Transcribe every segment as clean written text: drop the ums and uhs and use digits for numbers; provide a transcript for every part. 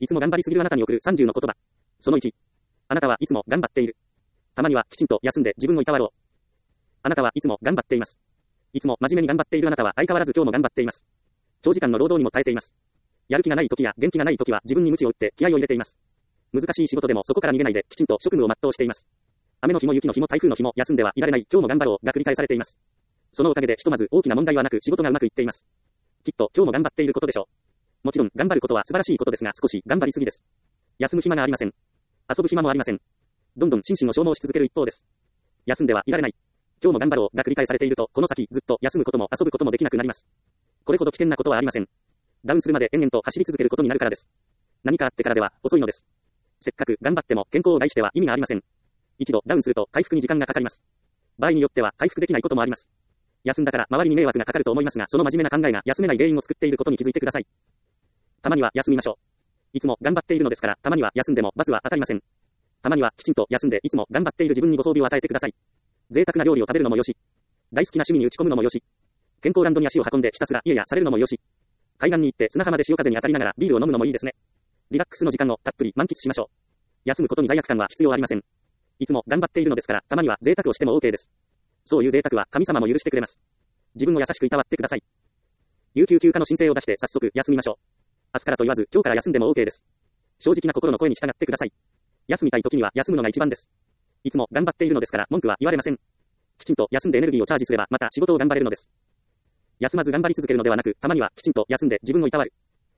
いつも頑張りすぎるあなたに送る30の言葉。その1。あなたはいつも頑張っている。たまにはきちんと休んで自分をいたわろう。あなたはいつも頑張っています。いつも真面目に頑張っているあなたは相変わらず今日も頑張っています。長時間の労働にも耐えています。やる気がない時や元気がない時は自分に鞭を打って気合を入れています。難しい仕事でもそこから逃げないできちんと職務を全うしています。雨の日も雪の日も台風の日も休んではいられない今日も頑張ろうが繰り返されています。そのおかげでひとまず大きな問題はなく仕事がうまくいっています。きっと今日も頑張っていることでしょう。もちろん頑張ることは素晴らしいことですが少し頑張りすぎです。休む暇がありません。遊ぶ暇もありません。どんどん心身を消耗し続ける一方です。休んではいられない。今日も頑張ろうが繰り返されているとこの先ずっと休むことも遊ぶこともできなくなります。これほど危険なことはありません。ダウンするまで延々と走り続けることになるからです。何かあってからでは遅いのです。せっかく頑張っても健康を害しては意味がありません。一度ダウンすると回復に時間がかかります。場合によっては回復できないこともあります。休んだから周りに迷惑がかかると思いますが、その真面目な考えが休めない原因を作っていることに気づいてください。たまには休みましょう。いつも頑張っているのですから、たまには休んでも罰は当たりません。たまにはきちんと休んでいつも頑張っている自分にご褒美を与えてください。贅沢な料理を食べるのもよし、大好きな趣味に打ち込むのもよし、健康ランドに足を運んでひたすら家やされるのもよし、海岸に行って砂浜で潮風に当たりながらビールを飲むのもいいですね。リラックスの時間をたっぷり満喫しましょう。休むことに罪悪感は必要ありません。いつも頑張っているのですから、たまには贅沢をしても OK です。そういう贅沢は神様も許してくれます。自分を優しくいたわってください。有給休暇の申請を出して早速休みましょう。明日からと言わず今日から休んでも OK です。正直な心の声に従ってください。休みたい時には休むのが一番です。いつも頑張っているのですから文句は言われません。きちんと休んでエネルギーをチャージすればまた仕事を頑張れるのです。休まず頑張り続けるのではなく、たまにはきちんと休んで自分をいたわる。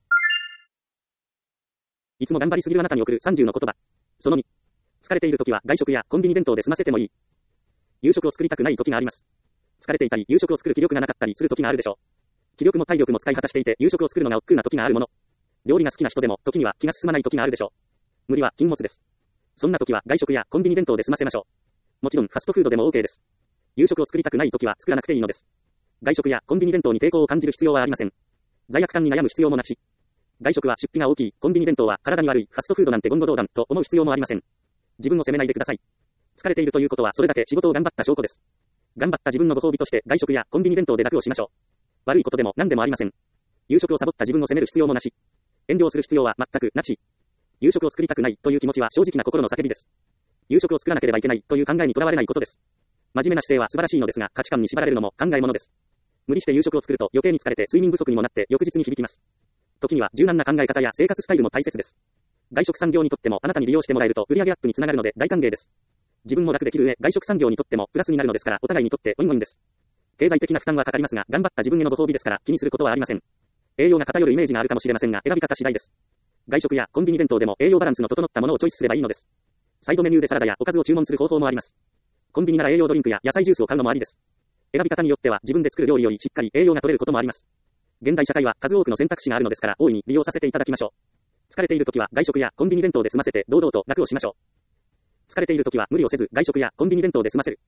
いつも頑張りすぎるあなたに送る30の言葉。その2。疲れている時は外食やコンビニ弁当で済ませてもいい。夕食を作りたくない時があります。疲れていたり夕食を作る気力がなかったりする時があるでしょう。気力も体力も使い果たしていて夕食を作るのが億劫な時があるもの。料理が好きな人でも時には気が進まない時があるでしょう。無理は禁物です。そんな時は外食やコンビニ弁当で済ませましょう。もちろんファストフードでも OK です。夕食を作りたくない時は作らなくていいのです。外食やコンビニ弁当に抵抗を感じる必要はありません。罪悪感に悩む必要もなし。外食は出費が大きい、コンビニ弁当は体に悪い、ファストフードなんて言語道断と思う必要もありません。自分を責めないでください。疲れているということはそれだけ仕事を頑張った証拠です。頑張った自分のご褒美として外食やコンビニ弁当で楽をしましょう。悪いことでも何でもありません。夕食をサボった自分を責める必要もなし。遠慮する必要は全くなし。夕食を作りたくないという気持ちは正直な心の叫びです。夕食を作らなければいけないという考えにとらわれないことです。真面目な姿勢は素晴らしいのですが、価値観に縛られるのも考えものです。無理して夕食を作ると余計に疲れて睡眠不足にもなって翌日に響きます。時には柔軟な考え方や生活スタイルも大切です。外食産業にとってもあなたに利用してもらえると売上アップにつながるので大歓迎です。自分も楽できる上、外食産業にとってもプラスになるのですから、お互いにとってウィンウィンです。経済的な負担はかかりますが、頑張った自分へのご褒美ですから気にすることはありません。栄養が偏るイメージがあるかもしれませんが、選び方次第です。外食やコンビニ弁当でも栄養バランスの整ったものをチョイスすればいいのです。サイドメニューでサラダやおかずを注文する方法もあります。コンビニなら栄養ドリンクや野菜ジュースを買うのもありです。選び方によっては自分で作る料理よりしっかり栄養が取れることもあります。現代社会は数多くの選択肢があるのですから大いに利用させていただきましょう。疲れている時は外食やコンビニ弁当で済ませて堂々と楽をしましょう。疲れている時は無理をせず外食やコンビニ弁当で済ませる。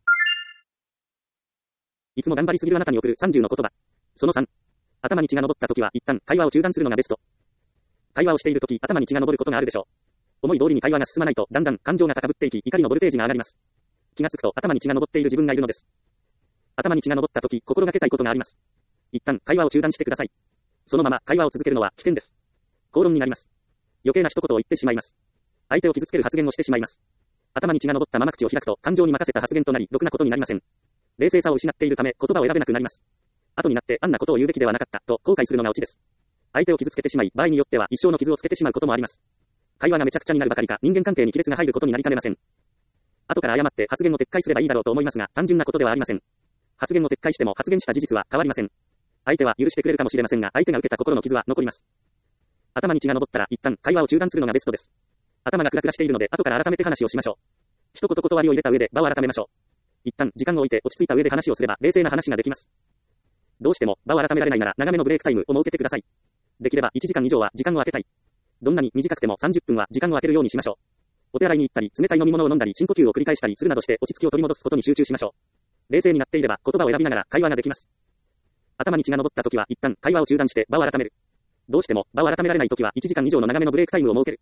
いつも頑張りすぎるあなたに送る30の言葉。その3。頭に血が上った時は一旦会話を中断するのがベスト。会話をしている時頭に血が上ることがあるでしょう。思い通りに会話が進まないとだんだん感情が高ぶっていき怒りのボルテージが上がります。気がつくと頭に血が上っている自分がいるのです。頭に血が上った時心がけたいことがあります。一旦会話を中断してください。そのまま会話を続けるのは危険です。口論になります。余計な一言を言ってしまいます。相手を傷つける発言をしてしまいます。頭に血が上ったまま口を開くと感情に任せた発言となりろくなことになりません。冷静さを失っているため言葉を選べなくなります。後になってあんなことを言うべきではなかったと後悔するのがオチです。相手を傷つけてしまい場合によっては一生の傷をつけてしまうこともあります。会話がめちゃくちゃになるばかりか人間関係に亀裂が入ることになりかねません。後から謝って発言を撤回すればいいだろうと思いますが単純なことではありません。発言を撤回しても発言した事実は変わりません。相手は許してくれるかもしれませんが相手が受けた心の傷は残ります。頭に血が上ったら一旦会話を中断するのがベストです。頭がクラクラしているので後から改めて話をしましょう。一言断りを入れた上で場を改めましょう。一旦時間を置いて落ち着いた上で話をすれば冷静な話ができます。どうしても場を改められないなら長めのブレイクタイムを設けてください。できれば1時間以上は時間を空けたい。どんなに短くても30分は時間を空けるようにしましょう。お手洗いに行ったり冷たい飲み物を飲んだり深呼吸を繰り返したりするなどして落ち着きを取り戻すことに集中しましょう。冷静になっていれば言葉を選びながら会話ができます。頭に血が上った時は一旦会話を中断して場を改める。どうしても場を改められない時は1時間以上の長めのブレイクタイムを設ける。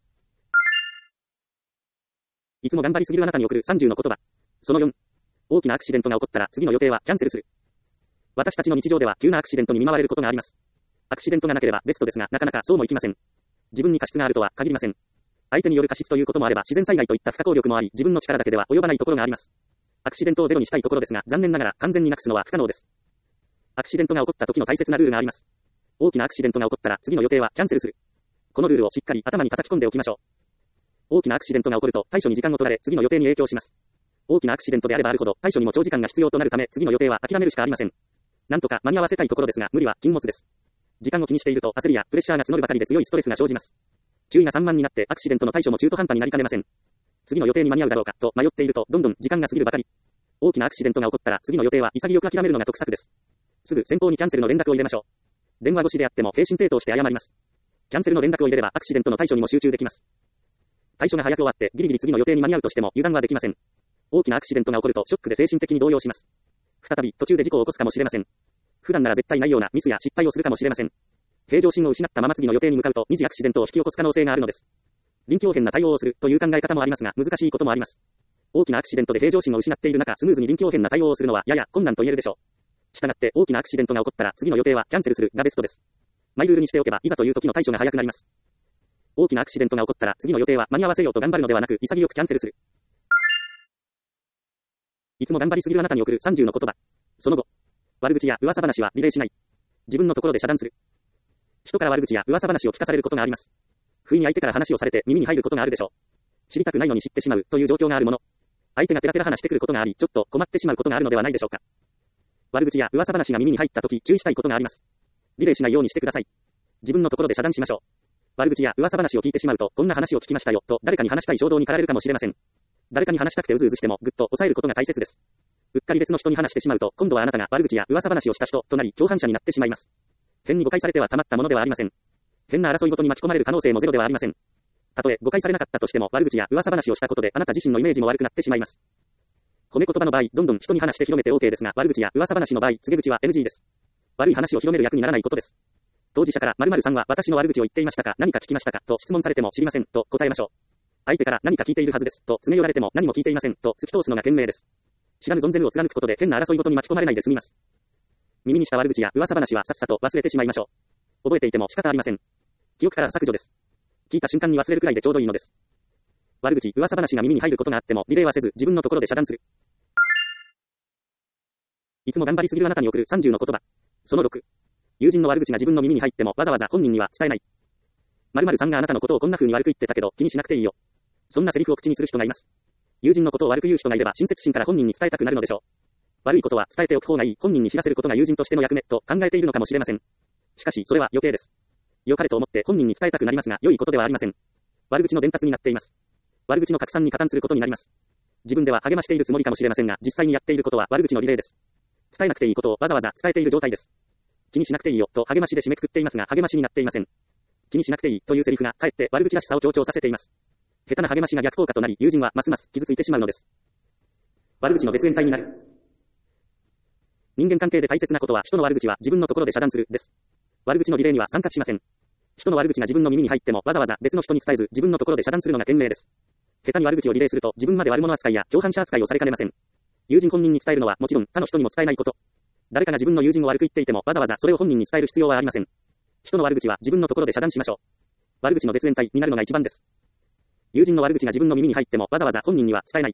いつも頑張りすぎるあなたに送る30の言葉。その4。大きなアクシデントが起こったら次の予定はキャンセルする。私たちの日常では急なアクシデントに見舞われることがあります。アクシデントがなければベストですがなかなかそうもいきません。 自分に過失があるとは限りません。相手による過失ということもあれば自然災害といった不可抗力もあり、自分の力だけでは及ばないところがあります。アクシデントをゼロにしたいところですが、残念ながら完全になくすのは不可能です。アクシデントが起こった時の大切なルールがあります。大きなアクシデントが起こったら次の予定はキャンセルする。このルールをしっかり頭に叩き込んでおきましょう。大きなアクシデントが起こると対処に時間を取られ次の予定に影響します。大きなアクシデントであればあるほど対処にも長時間が必要となるため次の予定は諦めるしかありません。なんとか間に合わせたいところですが無理は禁物です。時間を気にしていると焦りやプレッシャーが募るばかりで強いストレスが生じます。注意が散漫になってアクシデントの対処も中途半端になりかねません。次の予定に間に合うだろうかと迷っているとどんどん時間が過ぎるばかり。大きなアクシデントが起こったら次の予定は潔く諦めるのが得策です。すぐ先方にキャンセルの連絡を入れましょう。電話越しであっても精神低騰して謝ります。キャンセルの連絡を入れればアクシデントの対処にも集中できます。対処が早く終わってギリギリ次の予定に間に合うとしても油断はできません。大きなアクシデントが起こるとショックで精神的に動揺します。再び途中で事故を起こすかもしれません。普段なら絶対ないようなミスや失敗をするかもしれません。平常心を失ったまま次の予定に向かうと二次アクシデントを引き起こす可能性があるのです。臨機応変な対応をするという考え方もありますが難しいこともあります。大きなアクシデントで平常心を失っている中スムーズに臨機応変な対応をするのはやや困難と言えるでしょう。したがって大きなアクシデントが起こったら次の予定はキャンセルするがベストです。マイルールにしておけばいざという時の対処が早くなります。大きなアクシデントが起こったら次の予定は間に合わせようと頑張るのではなく潔くキャンセルする。いつも頑張りすぎるあなたに送る30の言葉。その後、悪口や噂話はリレーしない。自分のところで遮断する。人から悪口や噂話を聞かされることがあります。不意に相手から話をされて耳に入ることがあるでしょう。知りたくないのに知ってしまうという状況があるもの。相手がペラペラ話してくることがあり、ちょっと困ってしまうことがあるのではないでしょうか。悪口や噂話が耳に入ったとき注意したいことがあります。リレーしないようにしてください。自分のところで遮断しましょう。悪口や噂話を聞いてしまうと、こんな話を聞きましたよと誰かに話したい衝動に駆られるかもしれません。誰かに話したくてうずうずしてもぐっと抑えることが大切です。うっかり別の人に話してしまうと、今度はあなたが悪口や噂話をした人となり共犯者になってしまいます。変に誤解されてはたまったものではありません。変な争いごとに巻き込まれる可能性もゼロではありません。たとえ誤解されなかったとしても悪口や噂話をしたことであなた自身のイメージも悪くなってしまいます。褒め言葉の場合、どんどん人に話して広めて OK ですが、悪口や噂話の場合、告げ口は NG です。悪い話を広める役にならないことです。当事者から〇〇さんは私の悪口を言っていましたか、何か聞きましたかと質問されても知りませんと答えましょう。相手から何か聞いているはずですと詰め寄られても何も聞いていませんと突き通すのが賢明です。知らぬ存ぜぬを貫くことで変な争いごとに巻き込まれないで済みます。耳にした悪口や噂話はさっさと忘れてしまいましょう。覚えていても仕方ありません。記憶から削除です。聞いた瞬間に忘れるくらいでちょうどいいのです。悪口、噂話が耳に入ることがあってもリレーはせず自分のところで遮断する。いつも頑張りすぎるあなたに送る30の言葉。その6。友人の悪口が自分の耳に入ってもわざわざ本人には伝えない。〇〇さんがあなたのことをこんな風に悪く言ってたけど気にしなくていいよ。そんなセリフを口にする人がいます。友人のことを悪く言う人がいれば親切心から本人に伝えたくなるのでしょう。悪いことは伝えておく方がいい、本人に知らせることが友人としての役目と考えているのかもしれません。しかしそれは余計です。良かれと思って本人に伝えたくなりますが良いことではありません。悪口の伝達になっています。悪口の拡散に加担することになります。自分では励ましているつもりかもしれませんが実際にやっていることは悪口のリレーです。伝えなくていいことをわざわざ伝えている状態です。気にしなくていいよと励ましで締めくくっていますが励ましになっていません。気にしなくていいというセリフがかえって悪口らしさを強調させています。下手な励ましが逆効果となり友人はますます傷ついてしまうのです。悪口の絶縁体になる。人間関係で大切なことは人の悪口は自分のところで遮断するです。悪口のリレーには参加しません。人の悪口が自分の耳に入ってもわざわざ別の人に伝えず自分のところで遮断するのが賢明です。下手に悪口をリレーすると自分まで悪者扱いや共犯者扱いをされかねません。友人本人に伝えるのはもちろん他の人にも伝えないこと。誰かが自分の友人を悪く言っていてもわざわざそれを本人に伝える必要はありません。人の悪口は自分のところで遮断しましょう。悪口の絶縁体になるのが一番です。友人の悪口が自分の耳に入ってもわざわざ本人には伝えない。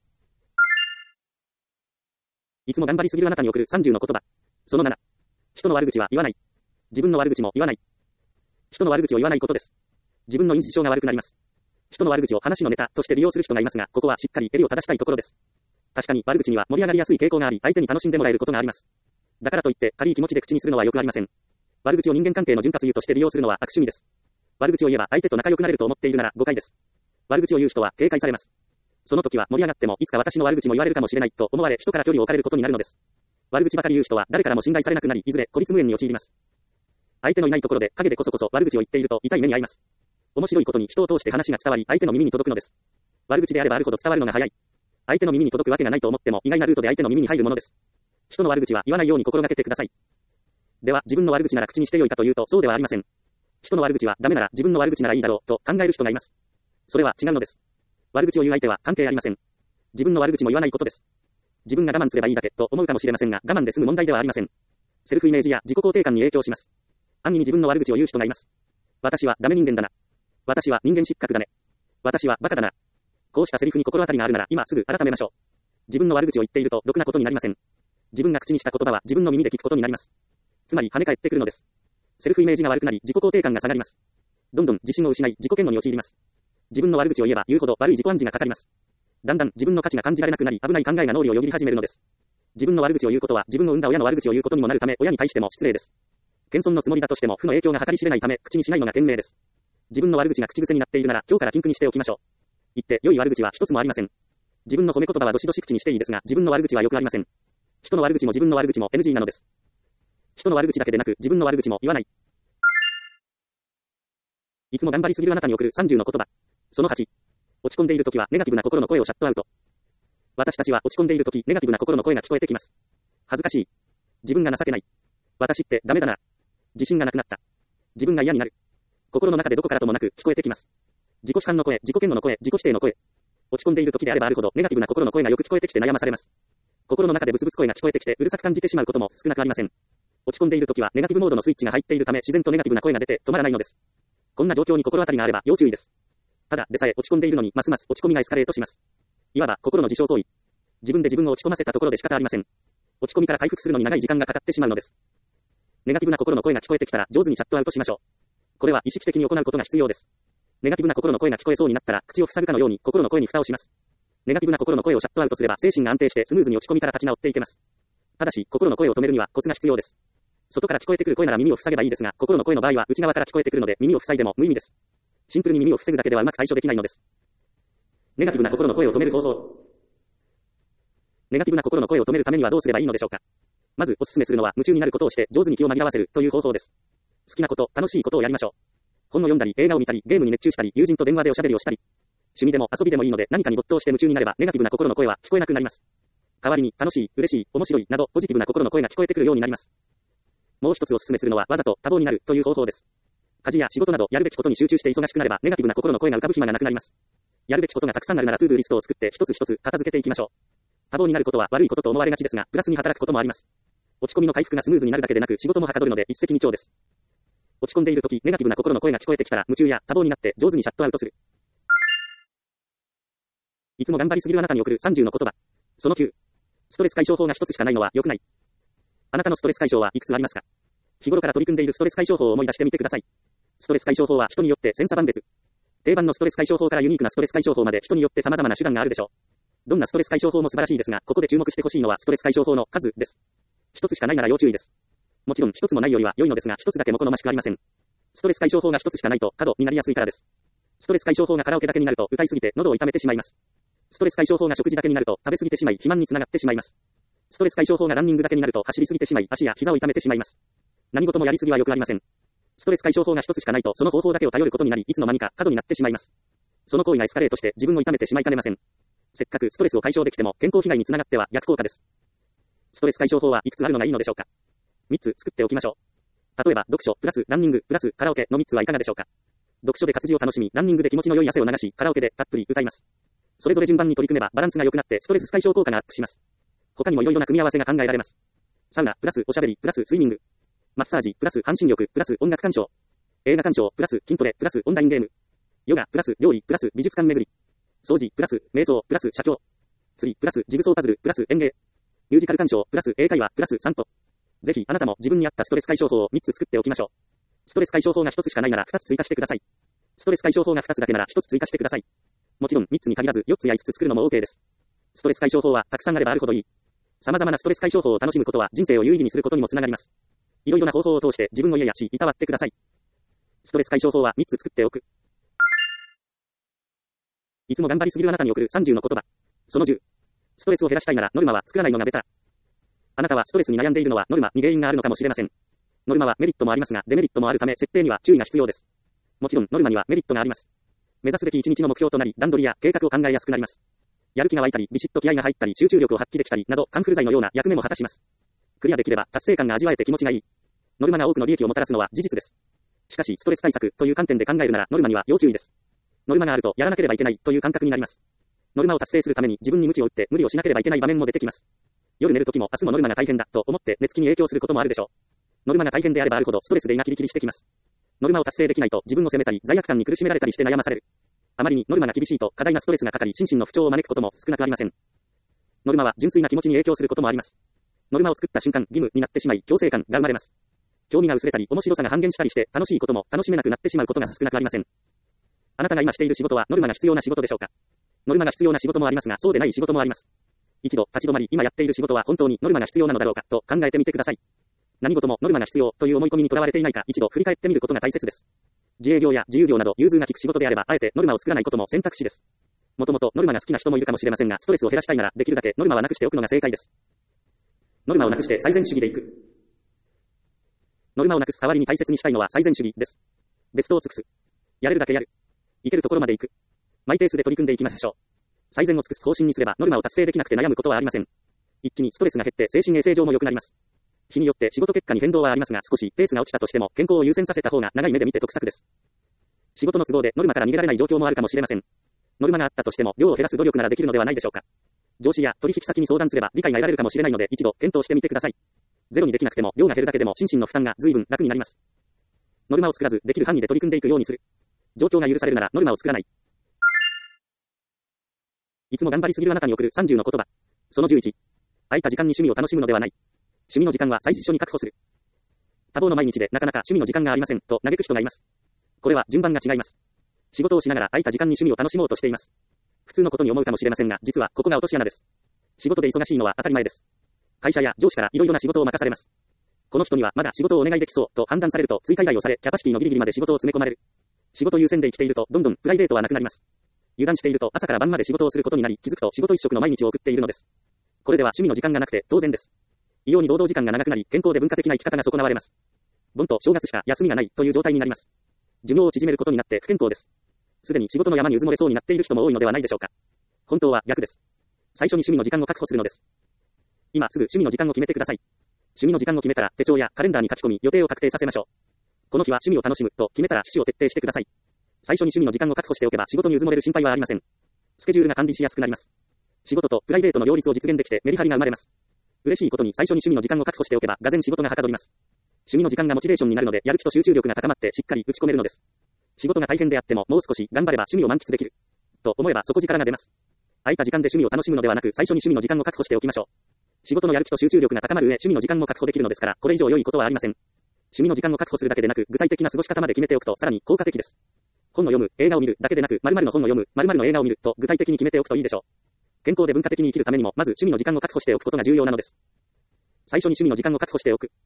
いつも頑張りすぎるあなたに送る30の言葉。その7。人の悪口は言わない。自分の悪口も言わない。人の悪口を言わないことです。自分の印象が悪くなります。人の悪口を話のネタとして利用する人がいますが、ここはしっかり襟を正したいところです。確かに悪口には盛り上がりやすい傾向があり、相手に楽しんでもらえることがあります。だからといって軽い気持ちで口にするのはよくありません。悪口を人間関係の潤滑油として利用するのは悪趣味です。悪口を言えば相手と仲良くなれると思っているなら誤解です。悪口を言う人は警戒されます。その時は盛り上がってもいつか私の悪口も言われるかもしれないと思われ人から距離を置かれることになるのです。悪口ばかり言う人は誰からも信頼されなくなり、いずれ孤立無縁に陥ります。相手のいないところで陰でこそこそ悪口を言っていると痛い目に遭います。面白いことに人を通して話が伝わり相手の耳に届くのです。悪口であればあるほど伝わるのが早い。相手の耳に届くわけがないと思っても意外なルートで相手の耳に入るものです。人の悪口は言わないように心がけてください。では自分の悪口なら口にしてよいかというとそうではありません。人の悪口はダメなら自分の悪口ならいいだろうと考える人がいます。それは違うのです。悪口を言う相手は関係ありません。自分の悪口も言わないことです。自分が我慢すればいいだけと思うかもしれませんが、我慢で済む問題ではありません。セルフイメージや自己肯定感に影響します。安易に自分の悪口を言う人がいます。私はダメ人間だな。 私は人間失格だね。私はバカだな。こうしたセリフに心当たりがあるなら今すぐ改めましょう。自分の悪口を言っているとろくなことになりません。自分が口にした言葉は自分の耳で聞くことになります。つまり跳ね返ってくるのです。セルフイメージが悪くなり自己肯定感が下がります。どんどん自信を失い自己嫌悪に陥ります。自分の悪口を言えば言うほど悪い自己暗示がかかります。だんだん自分の価値が感じられなくなり危ない考えが脳裏をよぎり始めるのです。自分の悪口を言うことは自分の産んだ親の悪口を言うことにもなるため親に対しても失礼です。謙遜のつもりだとしても負の影響が計り知れないため口にしないのが賢明です。自分の悪口が口癖になっているなら今日から禁句にしておきましょう。言って良い悪口は一つもありません。自分の褒め言葉はどしどし口にしていいですが自分の悪口はよくありません。人の悪口も自分の悪口も NG なのです。人の悪口だけでなく自分の悪口も言わない。いつも頑張りすぎるあなたに送る30の言葉。その8。落ち込んでいるときはネガティブな心の声をシャットアウト。私たちは落ち込んでいるときネガティブな心の声が聞こえてきます。恥ずかしい。自分が情けない。私ってダメだな。自信がなくなった。自分が嫌になる。心の中でどこからともなく聞こえてきます。自己批判の声、自己嫌悪の声、自己否定の声。落ち込んでいるときであればあるほどネガティブな心の声がよく聞こえてきて悩まされます。心の中でブツブツ声が聞こえてきてうるさく感じてしまうことも少なくありません。落ち込んでいるときはネガティブモードのスイッチが入っているため自然とネガティブな声が出て止まらないのです。こんな状況に心当たりがあれば要注意です。ただでさえ落ち込んでいるのにますます落ち込みがエスカレートします。いわば心の自傷行為。自分で自分を落ち込ませたところで仕方ありません。落ち込みから回復するのに長い時間がかかってしまうのです。ネガティブな心の声が聞こえてきたら上手にシャットアウトしましょう。これは意識的に行うことが必要です。ネガティブな心の声が聞こえそうになったら口を塞ぐかのように心の声に蓋をします。ネガティブな心の声をシャットアウトすれば精神が安定してスムーズに落ち込みから立ち直っていけます。ただし心の声を止めるにはコツが必要です。外から聞こえてくる声なら耳を塞げばいいですが、心の声の場合は内側から聞こえてくるので耳を塞いでも無意味です。シンプルに耳を防ぐだけではうまく対処できないのです。ネガティブな心の声を止める方法。ネガティブな心の声を止めるためにはどうすればいいのでしょうか。まずお勧めするのは夢中になることをして上手に気を紛らわせるという方法です。好きなこと、楽しいことをやりましょう。本を読んだり、映画を見たり、ゲームに熱中したり、友人と電話でおしゃべりをしたり。趣味でも遊びでもいいので何かに没頭して夢中になればネガティブな心の声は聞こえなくなります。代わりに楽しい、嬉しい、面白いなどポジティブな心の声が聞こえてくるようになります。もう一つお勧めするのはわざと多忙になるという方法です。家事や仕事などやるべきことに集中して忙しくなればネガティブな心の声が浮かぶ暇がなくなります。やるべきことがたくさんあるならトゥードゥリストを作って一つ一つ片付けていきましょう。多忙になることは悪いことと思われがちですが、プラスに働くこともあります。落ち込みの回復がスムーズになるだけでなく仕事もはかどるので一石二鳥です。落ち込んでいるときネガティブな心の声が聞こえてきたら夢中や多忙になって上手にシャットアウトする。いつも頑張りすぎるあなたに送る30の言葉。その9。ストレス解消法が一つしかないのは良くない。あなたのストレス解消はいくつありますか？日頃から取り組んでいるストレス解消法を思い出してみてください。ストレス解消法は人によって千差万別。定番のストレス解消法からユニークなストレス解消法まで人によって様々な手段があるでしょう。どんなストレス解消法も素晴らしいですが、ここで注目してほしいのはストレス解消法の数です。一つしかないなら要注意です。もちろん一つもないよりは良いのですが、一つだけも好ましくありません。ストレス解消法が一つしかないと過度になりやすいからです。ストレス解消法がカラオケだけになると歌いすぎて喉を痛めてしまいます。ストレス解消法が食事だけになると食べ過ぎてしまい肥満につながってしまいます。ストレス解消法がランニングだけになると走りすぎてしまい足や膝を痛めてしまいます。何事もやりすぎはよくありません。ストレス解消法が一つしかないとその方法だけを頼ることになり、いつの間にか過度になってしまいます。その行為がエスカレートして自分を痛めてしまいかねません。せっかくストレスを解消できても健康被害につながっては逆効果です。ストレス解消法はいくつあるのがいいのでしょうか。3つ作っておきましょう。例えば読書プラスランニングプラスカラオケの3つはいかがでしょうか。読書で活字を楽しみ、ランニングで気持ちの良い汗を流し、カラオケでたっぷり歌います。それぞれ順番に取り組めばバランスが良くなってストレス解消効果がアップします。他にもいろいろな組み合わせが考えられます。サウナプラスおしゃべりプラススイミング、マッサージプラス半身浴プラス音楽鑑賞、映画鑑賞プラス筋トレプラスオンラインゲーム、ヨガプラス料理プラス美術館巡り、掃除プラス瞑想プラス写経、釣りプラスジグソーパズルプラス園芸、ミュージカル鑑賞プラス英会話プラス散歩。ぜひあなたも自分に合ったストレス解消法を3つ作っておきましょう。ストレス解消法が1つしかないなら2つ追加してください。ストレス解消法が2つだけなら1つ追加してください。もちろん3つに限らず4つや5つ作るのも OK です。ストレス解消法はたくさんあればあるほどいい。様々なストレス解消法を楽しむことは人生を有意義にすることにもつながります。いろいろな方法を通して自分を揶揄し、いたわってください。ストレス解消法は3つ作っておく。いつも頑張りすぎるあなたに送る30の言葉。その10。ストレスを減らしたいならノルマは作らないのがベター。あなたはストレスに悩んでいるのはノルマに原因があるのかもしれません。ノルマはメリットもありますがデメリットもあるため設定には注意が必要です。もちろんノルマにはメリットがあります。目指すべき一日の目標となり段取りや計画を考えやすくなります。やる気が湧いたりビシッと気合が入ったり集中力を発揮できたりなどカンフル剤のような役目も果たします。クリアできれば達成感が味わえて気持ちがいい。ノルマが多くの利益をもたらすのは事実です。しかしストレス対策という観点で考えるならノルマには要注意です。ノルマがあるとやらなければいけないという感覚になります。ノルマを達成するために自分に鞭を打って無理をしなければいけない場面も出てきます。夜寝るときも明日もノルマが大変だと思って寝つきに影響することもあるでしょう。ノルマが大変であればあるほどストレスで胃がキリキリしてきます。 ノルマを達成できないと自分を責めたり、罪悪感に苦しめられたりして悩まされる。あまりにノルマが厳しいと過大なストレスがかかり、心身の不調を招くことも少なくありません。ノルマは純粋な気持ちに影響することもあります。ノルマを作った瞬間、義務になってしまい、強制感が生まれます。興味が薄れたり、面白さが半減したりして、楽しいことも楽しめなくなってしまうことが少なくありません。あなたが今している仕事はノルマが必要な仕事でしょうか？ノルマが必要な仕事もありますが、そうでない仕事もあります。一度立ち止まり、今やっている仕事は本当にノルマが必要なのだろうかと考えてみてください。何事もノルマが必要という思い込みにとらわれていないか、一度振り返ってみることが大切です。自営業や自由業など融通が利く仕事であれば、あえてノルマを作らないことも選択肢です。もともとノルマが好きな人もいるかもしれませんが、ストレスを減らしたいならできるだけノルマはなくしておくのが正解です。ノルマをなくして最善主義でいく。ノルマをなくす代わりに大切にしたいのは最善主義です。ベストを尽くす。やれるだけやる。いけるところまで行く。マイペースで取り組んでいきましょう。最善を尽くす方針にすればノルマを達成できなくて悩むことはありません。一気にストレスが減って精神衛生上も良くなります。日によって仕事結果に変動はありますが、少しペースが落ちたとしても健康を優先させた方が長い目で見て得策です。仕事の都合でノルマから逃げられない状況もあるかもしれません。ノルマがあったとしても量を減らす努力ならできるのではないでしょうか。上司や取引先に相談すれば理解が得られるかもしれないので一度検討してみてください。ゼロにできなくても量が減るだけでも心身の負担が随分楽になります。ノルマを作らずできる範囲で取り組んでいくようにする。状況が許されるならノルマを作らない。いつも頑張りすぎるあなたに送る30の言葉。その11。空いた時間に趣味を楽しむのではない。趣味の時間は最初に確保する。多忙の毎日でなかなか趣味の時間がありませんと嘆く人がいます。これは順番が違います。仕事をしながら空いた時間に趣味を楽しもうとしています。普通のことに思うかもしれませんが、実はここが落とし穴です。仕事で忙しいのは当たり前です。会社や上司からいろいろな仕事を任されます。この人にはまだ仕事をお願いできそうと判断されると追加依頼をされ、キャパシティのギリギリまで仕事を詰め込まれる。仕事優先で生きているとどんどんプライベートはなくなります。油断していると朝から晩まで仕事をすることになり、気づくと仕事一色の毎日を送っているのです。これでは趣味の時間がなくて当然です。異様に労働時間が長くなり、健康で文化的な生き方が損なわれます。盆と正月しか休みがないという状態になります。寿命を縮めることになって不健康です。すでに仕事の山にうずもれそうになっている人も多いのではないでしょうか。本当は逆です。最初に趣味の時間を確保するのです。今すぐ趣味の時間を決めてください。趣味の時間を決めたら手帳やカレンダーに書き込み予定を確定させましょう。この日は趣味を楽しむと決めたら趣旨を徹底してください。最初に趣味の時間を確保しておけば仕事にうずもれる心配はありません。スケジュールが管理しやすくなります。仕事とプライベートの両立を実現できてメリハリが生まれます。嬉しいことに最初に趣味の時間を確保しておけばがぜん仕事がはかどります。趣味の時間がモチベーションになるのでやる気と集中力が高まってしっかり打ち込めるのです。仕事が大変であってももう少し頑張れば趣味を満喫できる。と思えば底力が出ます。空いた時間で趣味を楽しむのではなく最初に趣味の時間を確保しておきましょう。仕事のやる気と集中力が高まる上趣味の時間も確保できるのですからこれ以上良いことはありません。趣味の時間を確保するだけでなく具体的な過ごし方まで決めておくとさらに効果的です。本を読む、映画を見るだけでなく〇〇の本を読む、〇〇の映画を見ると具体的に決めておくといいでしょう。健康で文化的に生きるためにもまず趣味の時間を確保しておくことが重要なのです。最初に趣味の時間を確保しておく。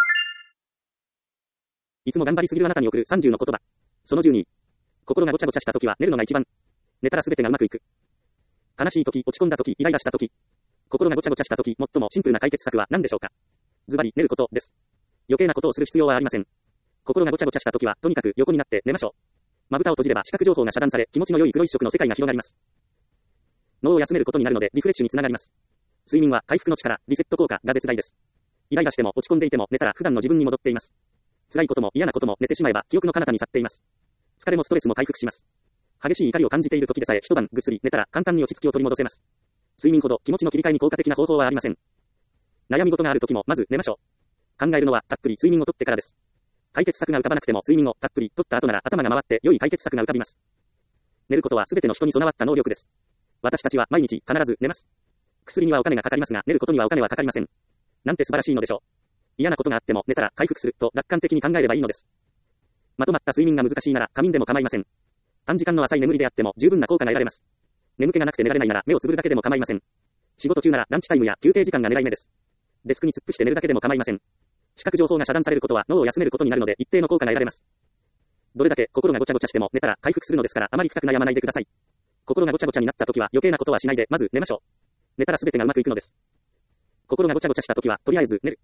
いつも頑張りすぎるあなたに送る30の言葉。その12。心がごちゃごちゃした時は寝るのが一番。寝たら全てがうまくいく。悲しい時、落ち込んだ時、イライラした時。心がごちゃごちゃした時、最もシンプルな解決策は何でしょうか。ズバリ寝ることです。余計なことをする必要はありません。心がごちゃごちゃした時はとにかく横になって寝ましょう。まぶたを閉じれば視覚情報が遮断され気持ちの良い黒一色の世界が広がります。脳を休めることになるのでリフレッシュにつながります。睡眠は回復の力、リセット効果が絶大です。イライラしても落ち込んでいても寝たら普段の自分に戻っています。辛いことも嫌なことも寝てしまえば記憶の彼方に去っています。疲れもストレスも回復します。激しい怒りを感じている時でさえ一晩ぐっすり寝たら簡単に落ち着きを取り戻せます。睡眠ほど気持ちの切り替えに効果的な方法はありません。悩み事がある時もまず寝ましょう。考えるのはたっぷり睡眠をとってからです。解決策が浮かばなくても睡眠をたっぷりとった後なら頭が回って良い解決策が浮かびます。寝ることは全ての人に備わった能力です。私たちは毎日必ず寝ます。薬にはお金がかかりますが寝ることにはお金はかかりません。なんて素晴らしいのでしょう。嫌なことがあっても寝たら回復すると楽観的に考えればいいのです。まとまった睡眠が難しいなら仮眠でも構いません。短時間の浅い眠りであっても十分な効果が得られます。眠気がなくて寝られないなら目をつぶるだけでも構いません。仕事中ならランチタイムや休憩時間が狙い目です。デスクに突っ伏して寝るだけでも構いません。視覚情報が遮断されることは脳を休めることになるので一定の効果が得られます。どれだけ心がごちゃごちゃしても寝たら回復するのですからあまり深く悩まないでください。心がごちゃごちゃになった時は余計なことはしないでまず寝ましょう。寝たら全てがうまくいくのです。心がごちゃごちゃした時はとりあえず寝る。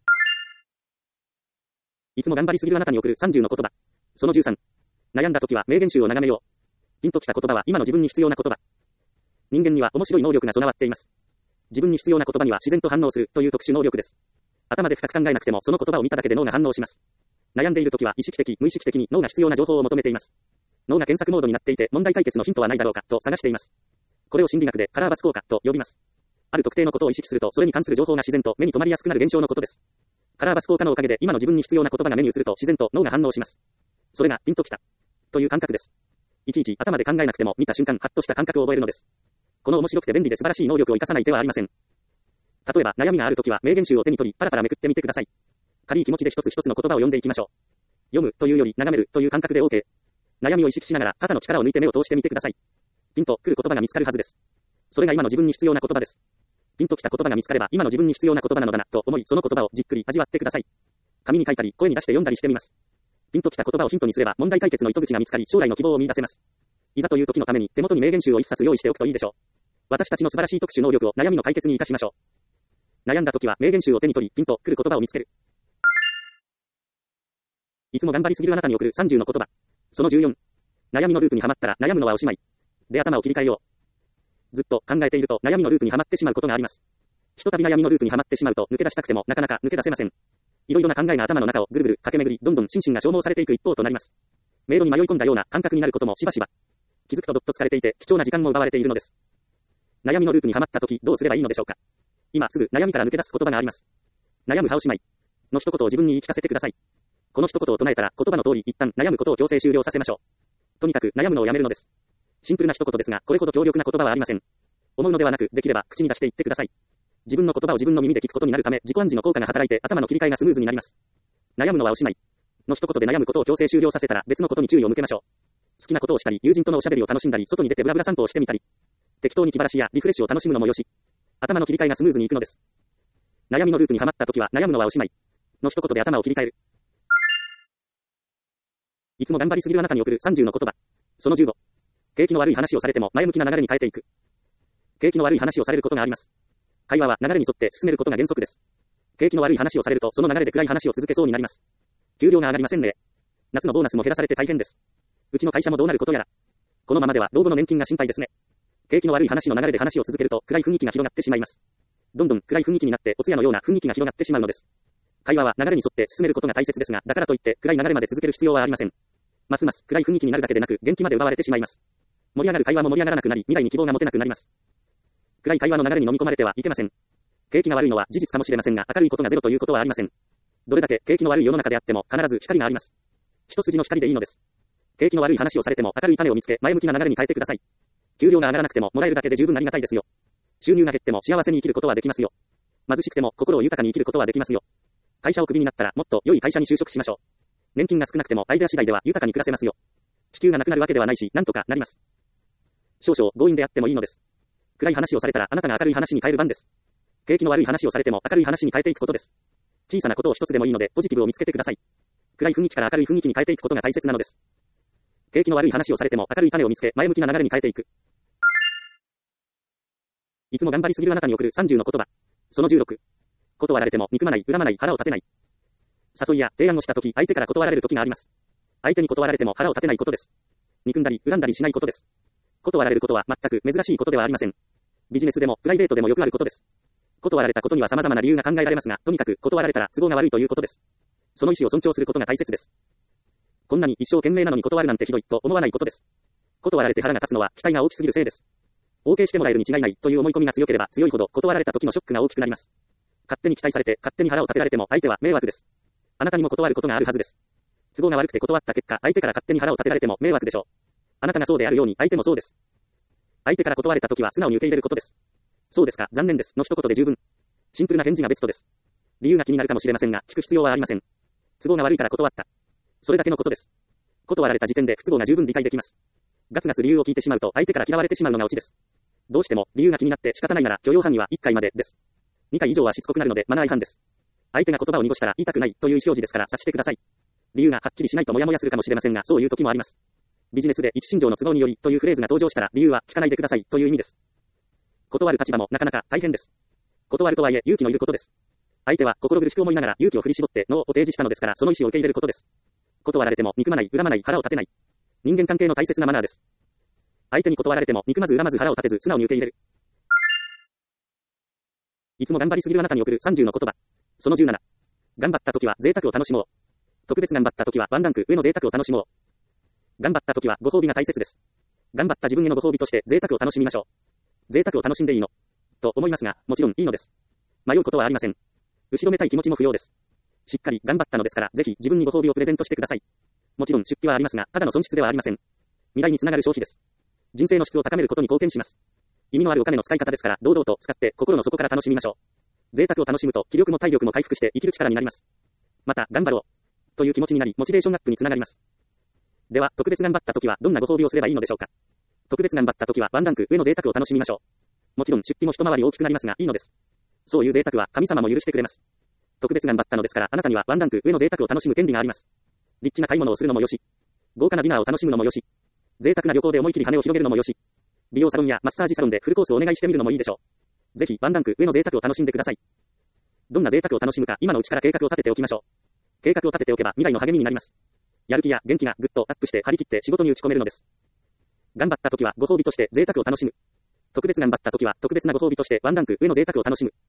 いつも頑張りすぎるあなたに送る30の言葉。その13。悩んだ時は名言集を眺めよう。ピンときた言葉は今の自分に必要な言葉。人間には面白い能力が備わっています。自分に必要な言葉には自然と反応するという特殊能力です。頭で深く考えなくてもその言葉を見ただけで脳が反応します。悩んでいる時は意識的、無意識的に脳が必要な情報を求めています。脳が検索モードになっていて問題解決のヒントはないだろうかと探しています。これを心理学でカラーバス効果と呼びます。ある特定のことを意識するとそれに関する情報が自然と目に留まりやすくなる現象のことです。カラーバス効果のおかげで今の自分に必要な言葉が目に映ると自然と脳が反応します。 それがピンときた。という感覚です。いちいち頭で考えなくても見た瞬間ハッとした感覚を覚えるのです。この面白くて便利で素晴らしい能力を生かさない手はありません。例えば悩みがあるときは名言集を手に取りパラパラめくってみてください。軽い気持ちで一つ一つの言葉を読んでいきましょう。読むというより眺めるという感覚で OK。悩みを意識しながら肩の力を抜いて目を通してみてください。ピンとくる言葉が見つかるはずです。それが今の自分に必要な言葉です。ピンときた言葉が見つかれば今の自分に必要な言葉なのだなと思いその言葉をじっくり味わってください。紙に書いたり声に出して読んだりしてみます。ピンときた言葉をヒントにすれば問題解決の糸口が見つかり将来の希望を見出せます。いざという時のために手元に名言集を一冊用意しておくといいでしょう。私たちの素晴らしい特殊能力を悩みの解決に生かしましょう。悩んだ時は名言集を手に取りピンとくる言葉を見つける。いつも頑張りすぎるあなたに送る30の言葉。その14。悩みのループにはまったら悩むのはおしまい。で頭を切り替えよう。ずっと考えていると悩みのループにはまってしまうことがあります。ひとたび悩みのループにはまってしまうと抜け出したくてもなかなか抜け出せません。いろいろな考えが頭の中をぐるぐる駆け巡りどんどん心身が消耗されていく一方となります。迷路に迷い込んだような感覚になることもしばしば。気づくとどっと疲れていて貴重な時間も奪われているのです。悩みのループにはまった時どうすればいいのでしょうか。今すぐ悩みから抜け出す言葉があります。悩むはおしまい。の一言を自分に言い聞かせてください。この一言を唱えたら言葉の通り一旦悩むことを強制終了させましょう。とにかく悩むのをやめるのです。シンプルな一言ですがこれほど強力な言葉はありません。思うのではなくできれば口に出して言ってください。自分の言葉を自分の耳で聞くことになるため自己暗示の効果が働いて頭の切り替えがスムーズになります。悩むのはおしまい。の一言で悩むことを強制終了させたら別のことに注意を向けましょう。好きなことをしたり友人とのおしゃべりを楽しんだり外に出てブラブラ散歩をしてみたり適当に気晴らしやリフレッシュを楽しむのもよし。頭の切り替えがスムーズにいくのです。悩みのループにはまった時は悩むのはおしまい。の一言で頭を切り替える。いつも頑張りすぎるあなたに送る30の言葉。その15。景気の悪い話をされても前向きな流れに変えていく。景気の悪い話をされることがあります。会話は流れに沿って進めることが原則です。景気の悪い話をされるとその流れで暗い話を続けそうになります。給料が上がりませんね。夏のボーナスも減らされて大変です。うちの会社もどうなることやら。このままでは老後の年金が心配ですね。景気の悪い話の流れで話を続けると暗い雰囲気が広がってしまいます。どんどん暗い雰囲気になってお通夜のような雰囲気が広がってしまうのです。会話は流れに沿って進めることが大切ですが、だからといって暗い流れまで続ける必要はありません。ますます暗い雰囲気になるだけでなく元気まで奪われてしまいます。盛り上がる会話も盛り上がらなくなり未来に希望が持てなくなります。暗い会話の流れに飲み込まれてはいけません。景気が悪いのは事実かもしれませんが明るいことがゼロということはありません。どれだけ景気の悪い世の中であっても必ず光があります。一筋の光でいいのです。景気の悪い話をされても明るい種を見つけ前向きな流れに変えてください。給料が上がらなくてももらえるだけで十分ありがたいですよ。収入が減っても幸せに生きることはできますよ。貧しくても心を豊かに生きることはできますよ。会社をクビになったらもっと良い会社に就職しましょう。年金が少なくてもアイデア次第では豊かに暮らせますよ。地球がなくなるわけではないし、なんとかなります。少々強引であってもいいのです。暗い話をされたらあなたが明るい話に変える番です。景気の悪い話をされても明るい話に変えていくことです。小さなことを一つでもいいのでポジティブを見つけてください。暗い雰囲気から明るい雰囲気に変えていくことが大切なのです。景気の悪い話をされても明るい種を見つけ前向きな流れに変えていく。いつも頑張りすぎるあなたに送る30の言葉。その16。断られても憎まない、恨まない、腹を立てない。誘いや提案をしたとき相手から断られるときがあります。相手に断られても腹を立てないことです。憎んだり恨んだりしないことです。断られることは全く珍しいことではありません。ビジネスでもプライベートでもよくあることです。断られたことには様々な理由が考えられますが、とにかく断られたら都合が悪いということです。その意思を尊重することが大切です。こんなに一生懸命なのに断るなんてひどいと思わないことです。断られて腹が立つのは期待が大きすぎるせいです。OK してもらえるに違いないという思い込みが強ければ強いほど断られた時のショックが大きくなります。勝手に期待されて勝手に腹を立てられても相手は迷惑です。あなたにも断ることがあるはずです。都合が悪くて断った結果、相手から勝手に腹を立てられても迷惑でしょう。あなたがそうであるように相手もそうです。相手から断られた時は素直に受け入れることです。そうですか、残念ですの一言で十分。シンプルな返事がベストです。理由が気になるかもしれませんが、聞く必要はありません。都合が悪いから断った。それだけのことです。断られた時点で不都合が十分理解できます。ガツガツ理由を聞いてしまうと相手から嫌われてしまうのがオチです。どうしても理由が気になって仕方ないなら許容範囲は1回までです。2回以上はしつこくなるのでマナー違反です。相手が言葉を濁したら言いたくないという意思表示ですから察してください。理由がはっきりしないとモヤモヤするかもしれませんが、そういう時もあります。ビジネスで一心情の都合によりというフレーズが登場したら理由は聞かないでくださいという意味です。断る立場もなかなか大変です。断るとはいえ勇気のいることです。相手は心苦しく思いながら勇気を振り絞ってノーを提示したのですからその意思を受け入れることです。断られても憎まない、恨まない、腹を立てない。人間関係の大切なマナーです。相手に断られても憎まず恨まず腹を立てず素直に受け入れる。いつも頑張りすぎるあなたに送る30の言葉。その17。頑張った時は贅沢を楽しもう。特別頑張った時はワンランク上の贅沢を楽しもう。頑張った時はご褒美が大切です。頑張った自分へのご褒美として贅沢を楽しみましょう。贅沢を楽しんでいいのと思いますが、もちろんいいのです。迷うことはありません。後ろめたい気持ちも不要です。しっかり頑張ったのですから、ぜひ自分にご褒美をプレゼントしてください。 もちろん出費はありますが、ただの損失ではありません。未来につながる消費です。人生の質を高めることに貢献します。意味のあるお金の使い方ですから、堂々と使って心の底から楽しみましょう。贅沢を楽しむと気力も体力も回復して生きる力になります。また、頑張ろうという気持ちになり、モチベーションアップにつながります。では、特別頑張った時はどんなご褒美をすればいいのでしょうか。特別頑張った時はワンランク上の贅沢を楽しみましょう。もちろん出費も一回り大きくなりますがいいのです。そういう贅沢は神様も許してくれます。特別頑張ったのですから、あなたにはワンランク上の贅沢を楽しむ権利があります。リッチな買い物をするのもよし、豪華なディナーを楽しむのもよし、贅沢な旅行で思い切り羽を広げるのもよし、美容サロンやマッサージサロンでフルコースをお願いしてみるのもいいでしょう。ぜひワンランク上の贅沢を楽しんでください。どんな贅沢を楽しむか今のうちから計画を立てておきましょう。計画を立てておけば未来の励みになります。やる気や元気がぐっとアップして張り切って仕事に打ち込めるのです。頑張った時はご褒美として贅沢を楽しむ。特別頑張った時は特別なご褒美としてワンランク上の贅沢を楽しむ。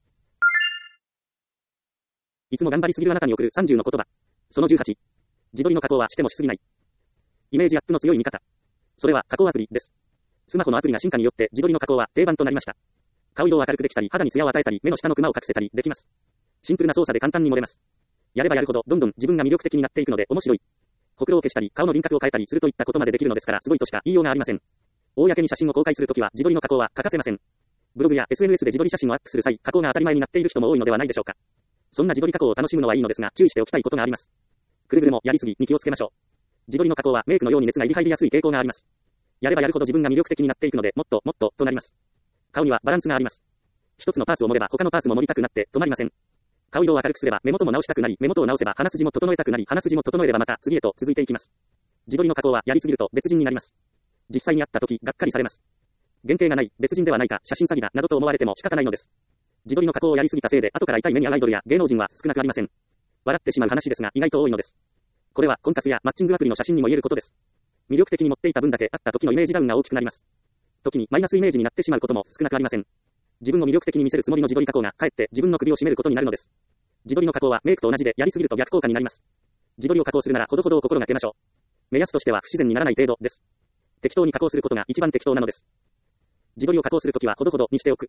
いつも頑張りすぎるあなたに送る30の言葉。その18。自撮りの加工はしてもしすぎない。イメージアップの強い味方。それは加工アプリです。スマホのアプリが進化によって自撮りの加工は定番となりました。顔色を明るくできたり、肌に艶を与えたり、目の下のクマを隠せたりできます。シンプルな操作で簡単に盛れます。やればやるほどどんどん自分が魅力的になっていくので面白い。ほくろを消したり、顔の輪郭を変えたりするといったことまでできるのですからすごいとしか言いようがありません。公に写真を公開するときは自撮りの加工は欠かせません。ブログや SNS で自撮り写真をアップする際、加工が当たり前になっている人も多いのではないでしょうか。そんな自撮り加工を楽しむのはいいのですが、注意しておきたいことがあります。くれぐれもやりすぎに気をつけましょう。自撮りの加工はメイクのように熱が入りやすい傾向があります。やればやるほど自分が魅力的になっていくので、もっともっととなります。顔にはバランスがあります。一つのパーツを盛れば他のパーツも盛りたくなって止まりません。顔色を明るくすれば目元も直したくなり、目元を直せば鼻筋も整えたくなり、鼻筋も整えればまた次へと続いていきます。自撮りの加工はやりすぎると別人になります。実際に会った時がっかりされます。原型がない、別人ではないか、写真詐欺だなどと思われても仕方ないのです。自撮りの加工をやりすぎたせいで後から痛い目に遭うアイドルや芸能人は少なくありません。笑ってしまう話ですが意外と多いのです。これは婚活やマッチングアプリの写真にも言えることです。魅力的に持っていた分だけ会った時のイメージダウンが大きくなります。時にマイナスイメージになってしまうことも少なくありません。自分を魅力的に見せるつもりの自撮り加工がかえって自分の首を絞めることになるのです。自撮りの加工はメイクと同じでやりすぎると逆効果になります。自撮りを加工するならほどほどを心がけましょう。目安としては不自然にならない程度です。適当に加工することが一番適当なのです。自撮りを加工するときはほどほどにしておく。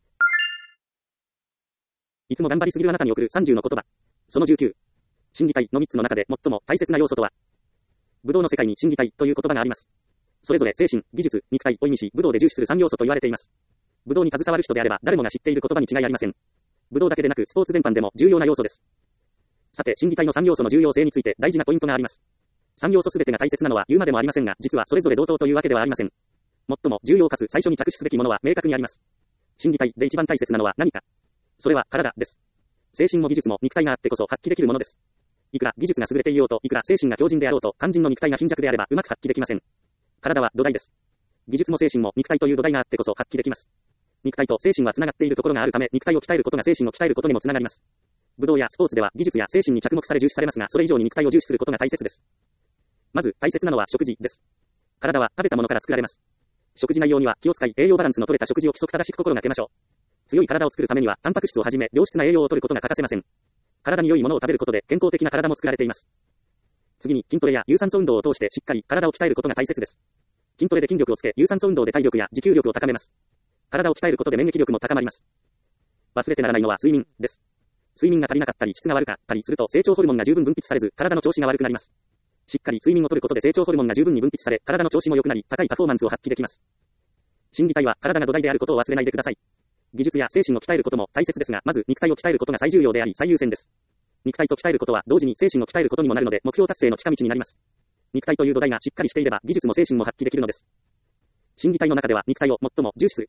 いつも頑張りすぎるあなたに送る30の言葉。その19。心技体の3つの中で最も大切な要素とは。武道の世界に心技体という言葉があります。それぞれ精神、技術、肉体を意味し、武道で重視する3要素と言われています。武道に携わる人であれば誰もが知っている言葉に違いありません。武道だけでなくスポーツ全般でも重要な要素です。さて、心技体の3要素の重要性について大事なポイントがあります。3要素すべてが大切なのは言うまでもありませんが、実はそれぞれ同等というわけではありません。最も重要かつ最初に着手すべきものは明確にあります。心技体で一番大切なのは何か。それは体です。精神も技術も肉体があってこそ発揮できるものです。いくら技術が優れていようと、いくら精神が強靭であろうと、肝心の肉体が貧弱であればうまく発揮できません。体は土台です。技術も精神も肉体という土台があってこそ発揮できます。肉体と精神はつながっているところがあるため、肉体を鍛えることが精神を鍛えることにもつながります。武道やスポーツでは技術や精神に着目され重視されますが、それ以上に肉体を重視することが大切です。まず大切なのは食事です。体は食べたものから作られます。食事内容には気を使い、栄養バランスの取れた食事を規則正しく心がけましょう。強い体を作るためには、タンパク質をはじめ良質な栄養を取ることが欠かせません。体に良いものを食べることで健康的な体も作られています。次に筋トレや有酸素運動を通してしっかり体を鍛えることが大切です。筋トレで筋力をつけ、有酸素運動で体力や持久力を高めます。体を鍛えることで免疫力も高まります。忘れてならないのは睡眠です。睡眠が足りなかったり質が悪かったりすると成長ホルモンが十分分泌されず、体の調子が悪くなります。しっかり睡眠をとることで成長ホルモンが十分に分泌され、体の調子も良くなり、高いパフォーマンスを発揮できます。心技体は体が土台であることを忘れないでください。技術や精神を鍛えることも大切ですが、まず肉体を鍛えることが最重要であり最優先です。肉体と鍛えることは同時に精神を鍛えることにもなるので、目標達成の近道になります。肉体という土台がしっかりしていれば技術も精神も発揮できるのです。心技体の中では肉体を最も重視する。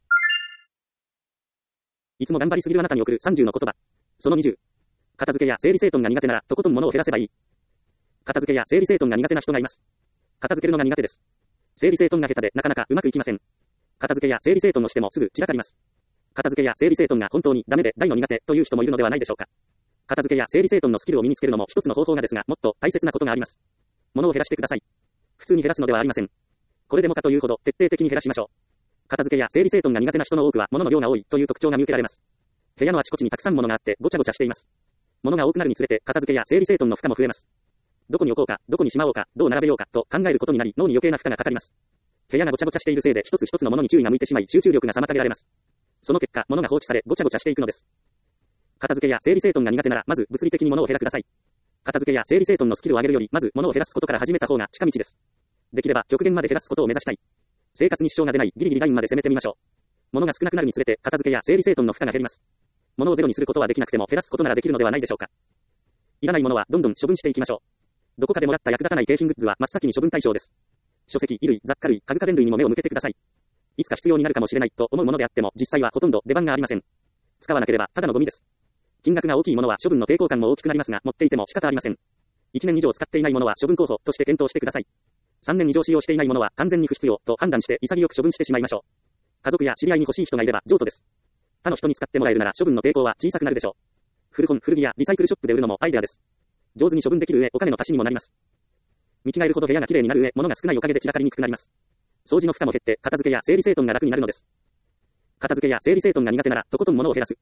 いつも頑張りすぎるあなたに送る30の言葉。その20。片付けや整理整頓が苦手ならとことん物を減らせばいい。片付けや整理整頓が苦手な人がいます。片付けるのが苦手です。整理整頓が下手でなかなかうまくいきません。片付けや整理整頓をしてもすぐ散らかります。片付けや整理整頓が本当にダメで大の苦手という人もいるのではないでしょうか。片付けや整理整頓のスキルを身につけるのも一つの方法がですが、もっと大切なことがあります。物を減らしてください。普通に減らすのではありません。これでもかというほど徹底的に減らしましょう。片付けや整理整頓が苦手な人の多くは物の量が多いという特徴が見受けられます。部屋のあちこちにたくさん物があってごちゃごちゃしています。物が多くなるにつれて片付けや整理整頓の負荷も増えます。どこに置こうか、どこにしまおうか、どう並べようかと考えることになり、脳に余計な負荷がかかります。部屋がごちゃごちゃしているせいで一つ一つのものに注意が向いてしまい、集中力が妨げられます。その結果、物が放置されごちゃごちゃしていくのです。片付けや整理整頓が苦手なら、まず物理的に物を減らください。 片付けや整理整頓のスキルを上げるより、まず物を減らすことから始めた方が近道です。できれば極限まで減らすことを目指したい。生活に支障が出ないギリギリラインまで攻めてみましょう。物が少なくなるにつれて片付けや整理整頓の負荷が減ります。物をゼロにすることはできなくても減らすことならできるのではないでしょうか。いらないものはどんどん処分していきましょう。どこかでもらった役立たない景品グッズは真っ先に処分対象です。書籍、衣類、雑貨類、家具家電類にも目を向けてください。いつか必要になるかもしれないと思うものであっても実際はほとんど出番がありません。使わなければただのゴミです。金額が大きいものは処分の抵抗感も大きくなりますが、持っていても仕方ありません。1年以上使っていないものは処分候補として検討してください。3年以上使用していないものは完全に不必要と判断して潔く処分してしまいましょう。家族や知り合いに欲しい人がいれば譲渡です。他の人に使ってもらえるなら処分の抵抗は小さくなるでしょう。古本、古着やリサイクルショップで売るのもアイデアです。上手に処分できる上、お金の足しにもなります。見違えるほど部屋が綺麗になる上、物が少ないおかげで散らかりにくくなります。掃除の負荷も減って、片付けや整理整頓が楽になるのです。片付けや整理整頓が苦手なら、とことん物を減らす。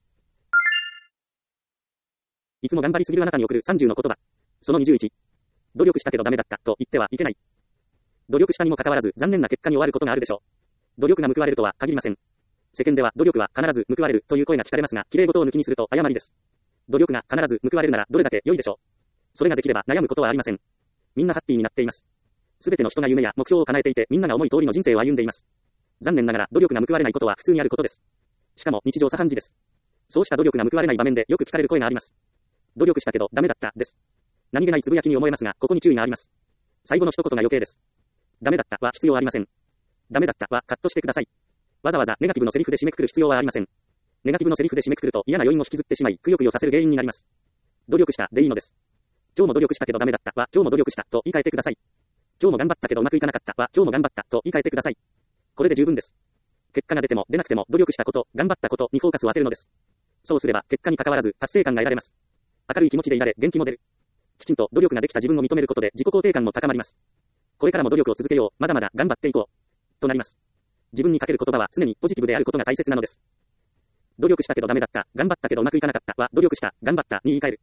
いつも頑張りすぎるあなたに送る30の言葉。その21。努力したけどダメだったと言ってはいけない。努力したにもかかわらず残念な結果に終わることがあるでしょう。努力が報われるとは限りません。世間では努力は必ず報われるという声が聞かれますが、綺麗事を抜きにすると誤りです。努力が必ず報われるならどれだけ良いでしょう。それができれば悩むことはありません。みんなハッピーになっています。すべての人が夢や目標を叶えていて、みんなが思い通りの人生を歩んでいます。残念ながら努力が報われないことは普通にあることです。しかも日常茶飯事です。そうした努力が報われない場面でよく聞かれる声があります。努力したけどダメだったです。何気ないつぶやきに思えますが、ここに注意があります。最後の一言が余計です。ダメだったは必要ありません。ダメだったはカットしてください。わざわざネガティブのセリフで締めくくる必要はありません。ネガティブのセリフで締めくくると嫌な余韻を引きずってしまい、くよくよさせる原因になります。努力したでいいのです。今日も努力したけどダメだったは今日も努力したと言い換えてください。今日も頑張ったけどうまくいかなかったは今日も頑張ったと言い換えてください。これで十分です。結果が出ても出なくても努力したこと、頑張ったことにフォーカスを当てるのです。そうすれば結果に関わらず達成感が得られます。明るい気持ちでいられ元気も出る。きちんと努力ができた自分を認めることで自己肯定感も高まります。これからも努力を続けよう、まだまだ頑張っていこうとなります。自分にかける言葉は常にポジティブであることが大切なのです。努力したけどダメだった、頑張ったけどうまくいかなかったは努力した、頑張ったに言い換える。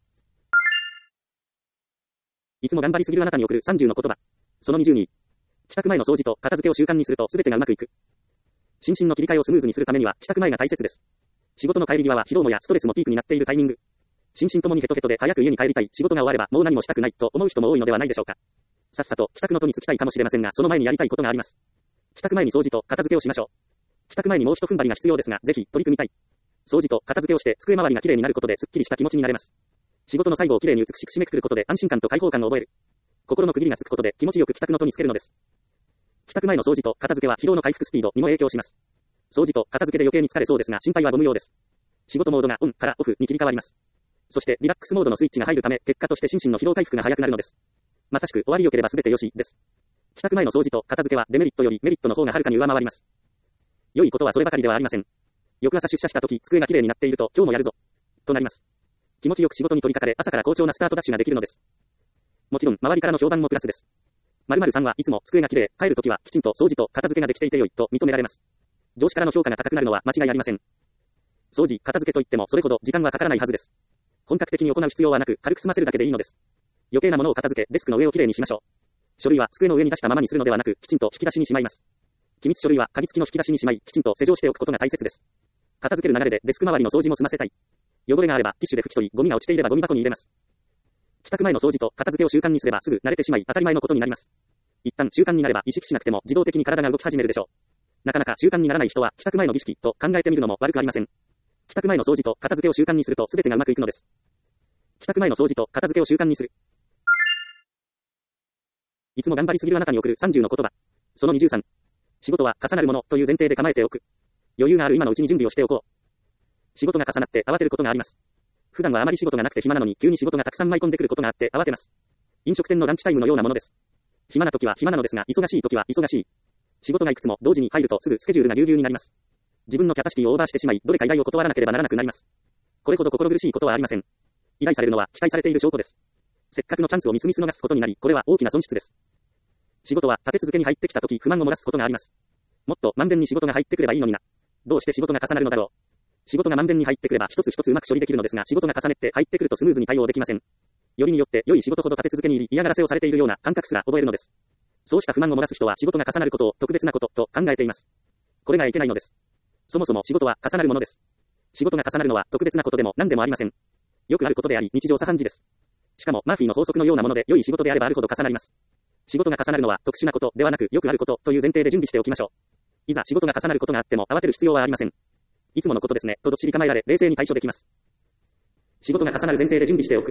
いつも頑張りすぎるあなたに送る30の言葉。その22。帰宅前の掃除と片付けを習慣にすると全てがうまくいく。心身の切り替えをスムーズにするためには帰宅前が大切です。仕事の帰り際は疲労もやストレスもピークになっているタイミング。心身ともにヘトヘトで早く家に帰りたい、仕事が終わればもう何もしたくないと思う人も多いのではないでしょうか。さっさと帰宅の途に就きたいかもしれませんが、その前にやりたいことがあります。帰宅前に掃除と片付けをしましょう。帰宅前にもう一踏ん張りが必要ですが、ぜひ取り組みたい。掃除と片付けをして机周りが綺麗になることですっきりした気持ちになれます。仕事の最後を綺麗に美しく締めくくることで安心感と開放感を覚える。心の区切りがつくことで気持ちよく帰宅の途につけるのです。帰宅前の掃除と片付けは疲労の回復スピードにも影響します。掃除と片付けで余計に疲れそうですが心配はご無用です。仕事モードがオンからオフに切り替わります。そしてリラックスモードのスイッチが入るため、結果として心身の疲労回復が早くなるのです。まさしく終わり良ければ全て良しです。帰宅前の掃除と片付けはデメリットよりメリットの方がはるかに上回ります。良いことはそればかりではありません。翌朝出社した時、机が綺麗になっていると今日もやるぞとなります。気持ちよく仕事に取り掛かれ、朝から好調なスタートダッシュができるのです。もちろん周りからの評判もプラスです。〇〇さんはいつも机が綺麗、帰るときはきちんと掃除と片付けができていて良いと認められます。上司からの評価が高くなるのは間違いありません。掃除、片付けといってもそれほど時間はかからないはずです。本格的に行う必要はなく、軽く済ませるだけでいいのです。余計なものを片付け、デスクの上をきれいにしましょう。書類は机の上に出したままにするのではなく、きちんと引き出しにしまいます。機密書類は鍵付きの引き出しにしまい、きちんと施錠しておくことが大切です。片付ける流れでデスク周りの掃除も済ませたい。汚れがあればティッシュで拭き取り、ゴミが落ちていればゴミ箱に入れます。帰宅前の掃除と片付けを習慣にすればすぐ慣れてしまい当たり前のことになります。一旦習慣になれば意識しなくても自動的に体が動き始めるでしょう。なかなか習慣にならない人は帰宅前の儀式と考えてみるのも悪くありません。帰宅前の掃除と片付けを習慣にすると全てがうまくいくのです。帰宅前の掃除と片付けを習慣にする。いつも頑張りすぎるあなたに送る30の言葉。その23。仕事は重なるものという前提で構えておく。余裕がある今のうちに準備をしておこう。仕事が重なって慌てることがあります。普段はあまり仕事がなくて暇なのに急に仕事がたくさん舞い込んでくることがあって慌てます。飲食店のランチタイムのようなものです。暇な時は暇なのですが、忙しい時は忙しい。仕事がいくつも同時に入るとすぐスケジュールがぎゅうぎゅうになります。自分のキャパシティをオーバーしてしまい、どれか依頼を断らなければならなくなります。これほど心苦しいことはありません。依頼されるのは期待されている証拠です。せっかくのチャンスをみすみす逃すことになり、これは大きな損失です。仕事は立て続けに入ってきた時不満を漏らすことがあります。もっとまんべんに仕事が入ってくればいいのにな。どうして仕事が重なるのだろう。仕事がまんべんに入ってくれば一つ一つうまく処理できるのですが、仕事が重ねて入ってくるとスムーズに対応できません。よりによって良い仕事ほど立て続けに入り嫌がらせをされているような感覚すら覚えるのです。そうした不満を漏らす人は仕事が重なることを特別なことと考えています。これがいけないのです。そもそも仕事は重なるものです。仕事が重なるのは特別なことでも何でもありません。よくあることであり日常茶飯事です。 しかも、マーフィーの法則のようなもので、良い仕事であればあるほど重なります。仕事が重なるのは特殊なことではなく、よくあることという前提で準備しておきましょう。いざ仕事が重なることがあっても慌てる必要はありません。いつものことですね、とどっしり構えられ、冷静に対処できます。仕事が重なる前提で準備しておく。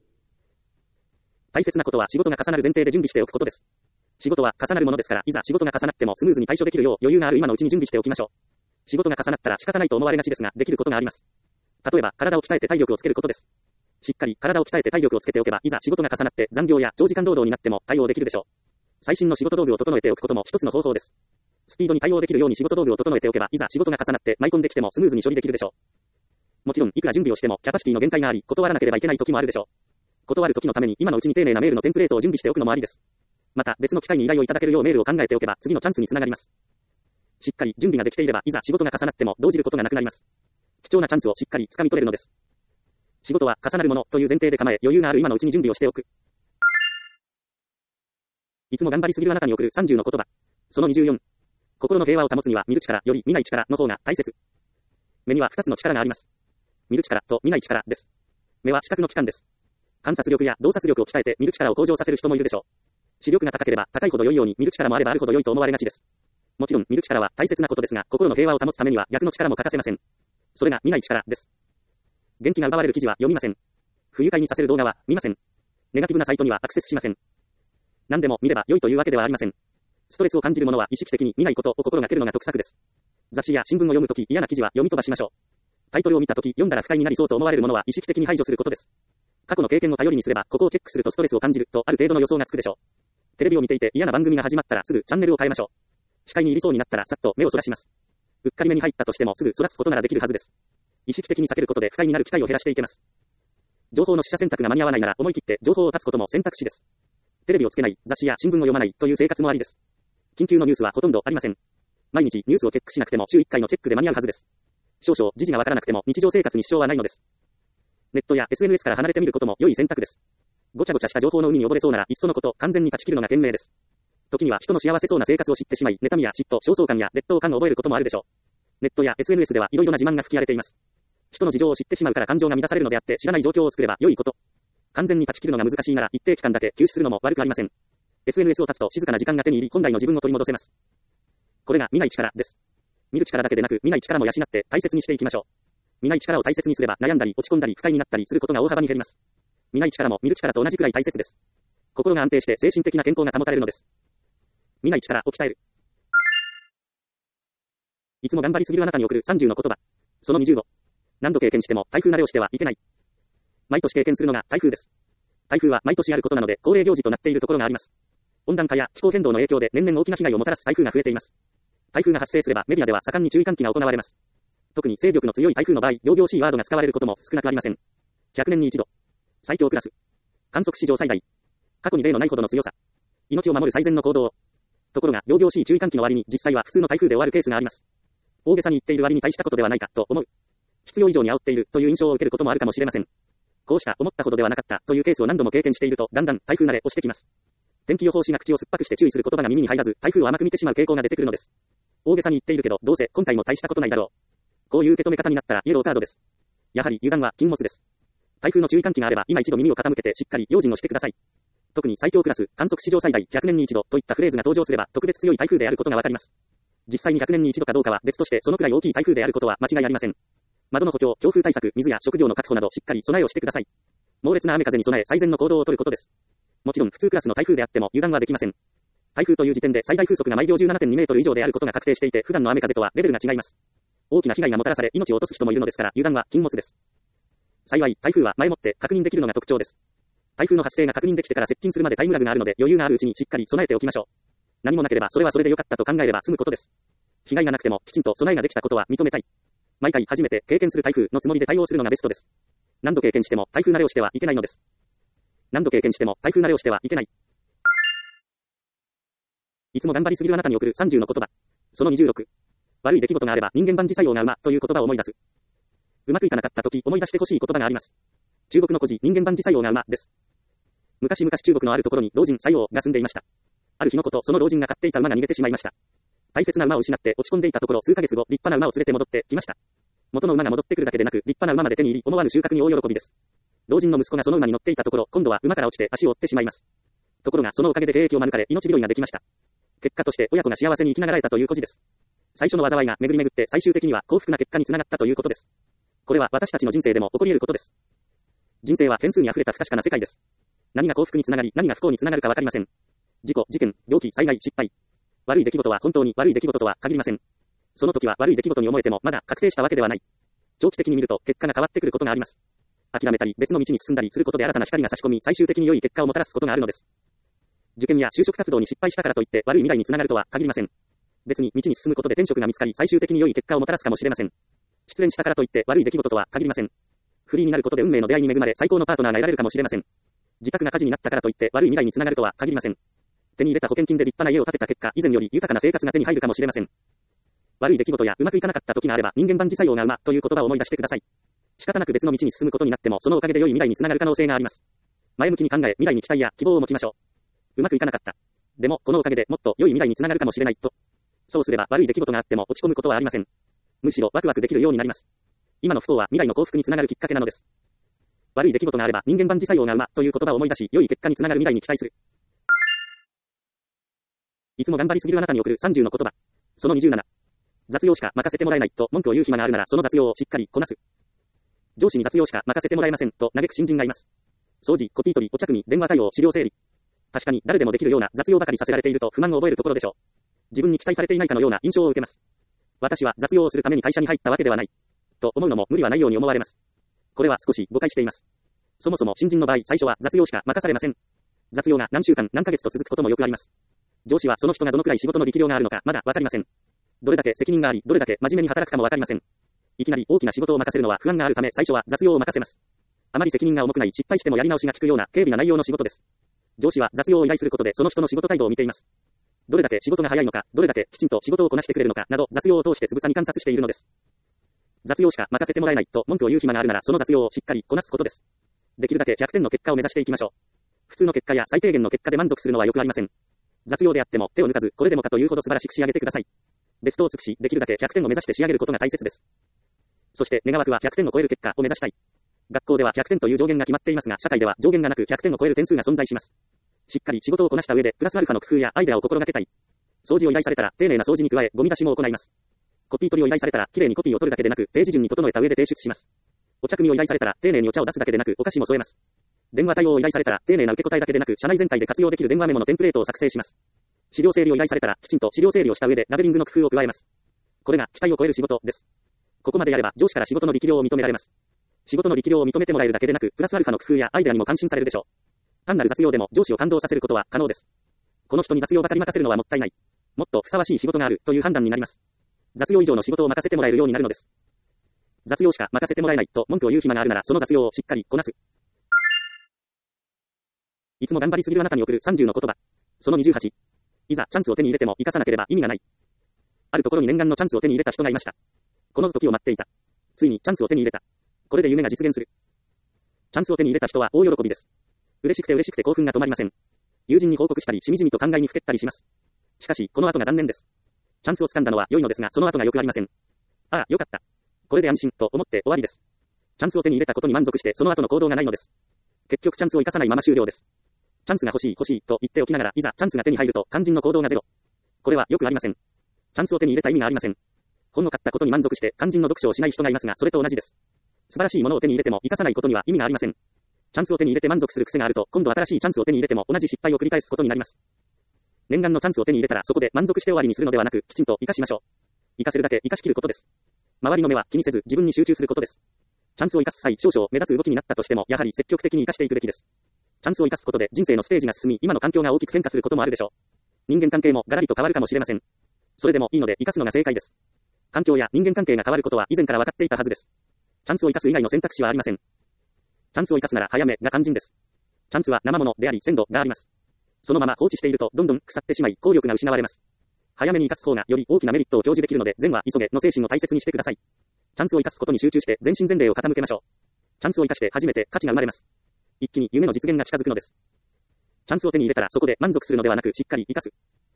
大切なことは仕事が重なる前提で準備しておくことです。仕事は重なるものですから、いざ仕事が重なってもスムーズに対処できるよう余裕がある今のうちに準備しておきましょう。仕事が重なったら仕方ないと思われがちですが、できることがあります。例えば、体を鍛えて体力をつけることです。しっかり体を鍛えて体力をつけておけば、いざ仕事が重なって残業や長時間労働になっても対応できるでしょう。最新の仕事道具を整えておくことも一つの方法です。スピードに対応できるように仕事道具を整えておけば、いざ仕事が重なって舞い込んできてもスムーズに処理できるでしょう。もちろん、いくら準備をしてもキャパシティの限界があり、断らなければいけない時もあるでしょう。断る時のために今のうちに丁寧なメールのテンプレートを準備しておくのもありです。また、別の機会に依頼をいただけるようメールを考えておけば、次のチャンスにつながります。しっかり準備ができていれば、いざ仕事が重なっても動じることがなくなります。貴重なチャンスをしっかり掴み取れるのです。仕事は重なるものという前提で構え、余裕がある今のうちに準備をしておく。いつも頑張りすぎるあなたに送る30の言葉。その24。心の平和を保つには見る力より見ない力の方が大切。目には2つの力があります。見る力と見ない力です。目は視覚の器官です。観察力や洞察力を鍛えて見る力を向上させる人もいるでしょう。視力が高ければ高いほど良いように見る力もあればあるほど良いと思われがちです。もちろん見る力は大切なことですが、心の平和を保つためには逆の力も欠かせません。それが見ない力です。元気が奪われる記事は読みません。不愉快にさせる動画は見ません。ネガティブなサイトにはアクセスしません。何でも見れば良いというわけではありません。ストレスを感じるものは意識的に見ないことを心がけるのが得策です。雑誌や新聞を読むとき嫌な記事は読み飛ばしましょう。タイトルを見たとき読んだら不快になりそうと思われるものは意識的に排除することです。過去の経験を頼りにすれば、ここをチェックするとストレスを感じるとある程度の予想がつくでしょう。テレビを見ていて嫌な番組が始まったらすぐチャンネルを変えましょう。視界に入りそうになったらさっと目をそらします。うっかり目に入ったとしてもすぐそらすことならできるはずです。意識的に避けることで不快になる機会を減らしていけます。情報の取捨選択が間に合わないなら思い切って情報を断つことも選択肢です。テレビをつけない、雑誌や新聞を読まないという生活もありです。緊急のニュースはほとんどありません。毎日ニュースをチェックしなくても週1回のチェックで間に合うはずです。少々時事がわからなくても日常生活に支障はないのです。ネットや SNS から離れてみることも良い選択です。ごちゃごちゃした情報の海に溺れそうならいっそのこと完全に断ち切るのが賢明です。時には人の幸せそうな生活を知ってしまい、妬みや嫉妬、焦燥感や劣等感を覚えることもあるでしょう。ネットや SNS ではいろいろな自慢が吹き荒れています。人の事情を知ってしまうから感情が満たされるのであって知らない状況を作れば良いこと。完全に断ち切るのが難しいなら一定期間だけ休止するのも悪くありません。SNS を断つと静かな時間が手に入り本来の自分を取り戻せます。これが見ない力です。見る力だけでなく見ない力も養って大切にしていきましょう。見ない力を大切にすれば悩んだり落ち込んだり不快になったりすることが大幅に減ります。見ない力も見る力と同じくらい大切です。心が安定して精神的な健康が保たれるのです。見ない力を鍛える。いつも頑張りすぎるあなたに送る30の言葉。その25。何度経験しても台風慣れをしてはいけない。毎年経験するのが台風です。台風は毎年あることなので恒例行事となっているところがあります。温暖化や気候変動の影響で年々大きな被害をもたらす台風が増えています。台風が発生すればメディアでは盛んに注意喚起が行われます。特に勢力の強い台風の場合、仰々しいワードが使われることも少なくありません。100年に一度。最強クラス。観測史上最大。過去に例のないほどの強さ。命を守る最善の行動。ところが、仰々しい注意喚起の割に実際は普通の台風で終わるケースがあります。大げさに言っている割に大したことではないかと思う。必要以上に煽っているという印象を受けることもあるかもしれません。こうした思ったほどではなかったというケースを何度も経験しているとだんだん台風慣れをしてきます。天気予報士が口を酸っぱくして注意する言葉が耳に入らず、台風を甘く見てしまう傾向が出てくるのです。大げさに言っているけど、どうせ今回も大したことないだろう。こういう受け止め方になったらイエローカードです。やはり油断は禁物です。台風の注意喚起があれば今一度耳を傾けてしっかり用心をしてください。特に最強クラス、観測史上最大、100年に一度といったフレーズが登場すれば特別強い台風であることがわかります。実際に100年に一度かどうかは別としてそのくらい大きい台風であることは間違いありません。窓の補強、強風対策、水や食料の確保などしっかり備えをしてください。猛烈な雨風に備え最善の行動を取ることです。もちろん普通クラスの台風であっても油断はできません。台風という時点で最大風速が毎秒 17.2 メートル以上であることが確定していて普段の雨風とはレベルが違います。大きな被害がもたらされ命を落とす人もいるのですから油断は禁物です。幸い台風は前もって確認できるのが特徴です。台風の発生が確認できてから接近するまでタイムラグがあるので余裕があるうちにしっかり備えておきましょう。何もなければそれはそれで良かったと考えれば済むことです。被害がなくてもきちんと備えができたことは認めたい。毎回初めて経験する台風のつもりで対応するのがベストです。何度経験しても台風慣れをしてはいけないのです。何度経験しても台風慣れをしてはいけない。いつも頑張りすぎるあなたに送る30の言葉。その26。悪い出来事があれば人間万事作用が馬という言葉を思い出す。うまくいかなかった時思い出してほしい言葉があります。中国の古事人間万事作用が馬です。昔々中国のあるところに老人作用が住んでいました。ある日のこと、その老人が飼っていた馬が逃げてしまいました。大切な馬を失って落ち込んでいたところ数ヶ月後、立派な馬を連れて戻ってきました。元の馬が戻ってくるだけでなく、立派な馬まで手に入り、思わぬ収穫に大喜びです。 老人の息子がその馬に乗っていたところ、今度は馬から落ちて足を折ってしまいます。ところがそのおかげで兵役を免れ、命拾いができました。結果として親子が幸せに生きながられたという故事です。最初の災いが巡り巡って最終的には幸福な結果につながったということです。これは私たちの人生でも起こり得ることです。人生は変数に溢れた不確かな世界です。何が幸福につながり、何が不幸につながるかわかりません。事故、事件、病気、災害、失敗。悪い出来事は本当に悪い出来事とは限りません。その時は悪い出来事に思えてもまだ確定したわけではない。長期的に見ると結果が変わってくることがあります。諦めたり別の道に進んだりすることで新たな光が差し込み最終的に良い結果をもたらすことがあるのです。受験や就職活動に失敗したからといって悪い未来につながるとは限りません。別に道に進むことで転職が見つかり最終的に良い結果をもたらすかもしれません。失恋したからといって悪い出来事とは限りません。フリーになることで運命の出会いに恵まれ最高のパートナーが得られるかもしれません。自宅が火事になったからといって悪い未来につながるとは限りません。手に入れた保険金で立派な家を建てた結果以前より豊かな生活が手に入るかもしれません。悪い出来事やうまくいかなかった時があれば人間万事作用が馬という言葉を思い出してください。仕方なく別の道に進むことになってもそのおかげで良い未来につながる可能性があります。前向きに考え未来に期待や希望を持ちましょう。うまくいかなかった。でもこのおかげでもっと良い未来につながるかもしれないと。そうすれば悪い出来事があっても落ち込むことはありません。むしろワクワクできるようになります。今の不幸は未来の幸福につながるきっかけなのです。悪い出来事があれば人間万事作用が馬という言葉を思い出し良い結果につながる未来に期待する。いつも頑張りすぎるあなたに送る30の言葉。その27。雑用しか任せてもらえないと文句を言う暇があるならその雑用をしっかりこなす。上司に雑用しか任せてもらえませんと嘆く新人がいます。掃除、コピー取り、お茶組、電話対応、資料整理。確かに誰でもできるような雑用ばかりさせられていると不満を覚えるところでしょう。自分に期待されていないかのような印象を受けます。私は雑用をするために会社に入ったわけではない。と思うのも無理はないように思われます。これは少し誤解しています。そもそも新人の場合最初は雑用しか任されません。雑用が何週間何ヶ月と続くこともよくあります。上司はその人がどのくらい仕事の力量があるのかまだわかりません。どれだけ責任があり、どれだけ真面目に働くかもわかりません。いきなり大きな仕事を任せるのは不安があるため最初は雑用を任せます。あまり責任が重くない失敗してもやり直しが効くような軽微な内容の仕事です。上司は雑用を依頼することでその人の仕事態度を見ています。どれだけ仕事が早いのか、どれだけきちんと仕事をこなしてくれるのかなど雑用を通してつぶさに観察しているのです。雑用しか任せてもらえないと文句を言う暇があるならその雑用をしっかりこなすことです。できるだけ100点の結果を目指していきましょう。普通の結果や最低限の結果で満足するのはよくありません。雑用であっても手を抜かずこれでもかというほど素晴らしく仕上げてください。ベストを尽くしできるだけ100点を目指して仕上げることが大切です。そして願わくは100点を超える結果を目指したい。学校では100点という上限が決まっていますが社会では上限がなく100点を超える点数が存在します。しっかり仕事をこなした上でプラスアルファの工夫やアイデアを心がけたい。掃除を依頼されたら丁寧な掃除に加えゴミ出しも行います。コピー取りを依頼されたらきれいにコピーを取るだけでなくページ順に整えた上で提出します。お茶組を依頼されたら丁寧にお茶を出すだけでなくお菓子も添えます。電話対応を依頼されたら丁寧な受け答えだけでなく社内全体で活用できる電話メモのテンプレートを作成します。資料整理を依頼されたらきちんと資料整理をした上でラベリングの工夫を加えます。これが期待を超える仕事です。ここまでやれば上司から仕事の力量を認められます。仕事の力量を認めてもらえるだけでなくプラスアルファの工夫やアイデアにも感心されるでしょう。単なる雑用でも上司を感動させることは可能です。この人に雑用ばかり任せるのはもったいない。もっとふさわしい仕事があるという判断になります。雑用以上の仕事を任せてもらえるようになるのです。雑用しか任せてもらえないと文句を言う暇があるならその雑用をしっかりこなす。いつも頑張りすぎるあなたに送る30の言葉。その28。いざチャンスを手に入れても生かさなければ意味がない。あるところに念願のチャンスを手に入れた人がいました。この時を待っていた。ついにチャンスを手に入れた。これで夢が実現する。チャンスを手に入れた人は大喜びです。嬉しくて興奮が止まりません。友人に報告したりしみじみと考えにふけったりします。しかしこの後が残念です。チャンスを掴んだのは良いのですがその後がよくありません。ああ、よかった。これで安心と思って終わりです。チャンスを手に入れたことに満足してその後の行動がないのです。結局チャンスを生かさないまま終了です。チャンスが欲しいと言っておきながらいざチャンスが手に入ると肝心の行動がゼロ。これはよくありません。チャンスを手に入れた意味がありません。本を買ったことに満足して肝心の読書をしない人がいますがそれと同じです。素晴らしいものを手に入れても生かさないことには意味がありません。チャンスを手に入れて満足する癖があると今度新しいチャンスを手に入れても同じ失敗を繰り返すことになります。念願のチャンスを手に入れたらそこで満足して終わりにするのではなくきちんと生かしましょう。生かせるだけ生かしきることです。周りの目は気にせず自分に集中することです。チャンスを生かす際少々目立つ動きになったとしてもやはり積極的に生かしていくべきです。チャンスを生かすことで人生のステージが進み今の環境が大きく変化することもあるでしょう。人間関係もガラリと変わるかもしれません。それでもいいので生かすのが正解です。環境や人間関係が変わることは以前から分かっていたはずです。チャンスを生かす以外の選択肢はありません。チャンスを生かすなら早めが肝心です。チャンスは生ものであり鮮度があります。そのまま放置しているとどんどん腐ってしまい効力が失われます。早めに生かす方がより大きなメリットを享受できるので善は急げの精神を大切にしてください。チャンスを生かすことに集中して全身全霊を傾けましょう。チャンスを生かして初めて価値が生まれます。一気に夢の実現が近づくのです。チャンスを手に入れたらそこで満足するのではなくしっかり生かす。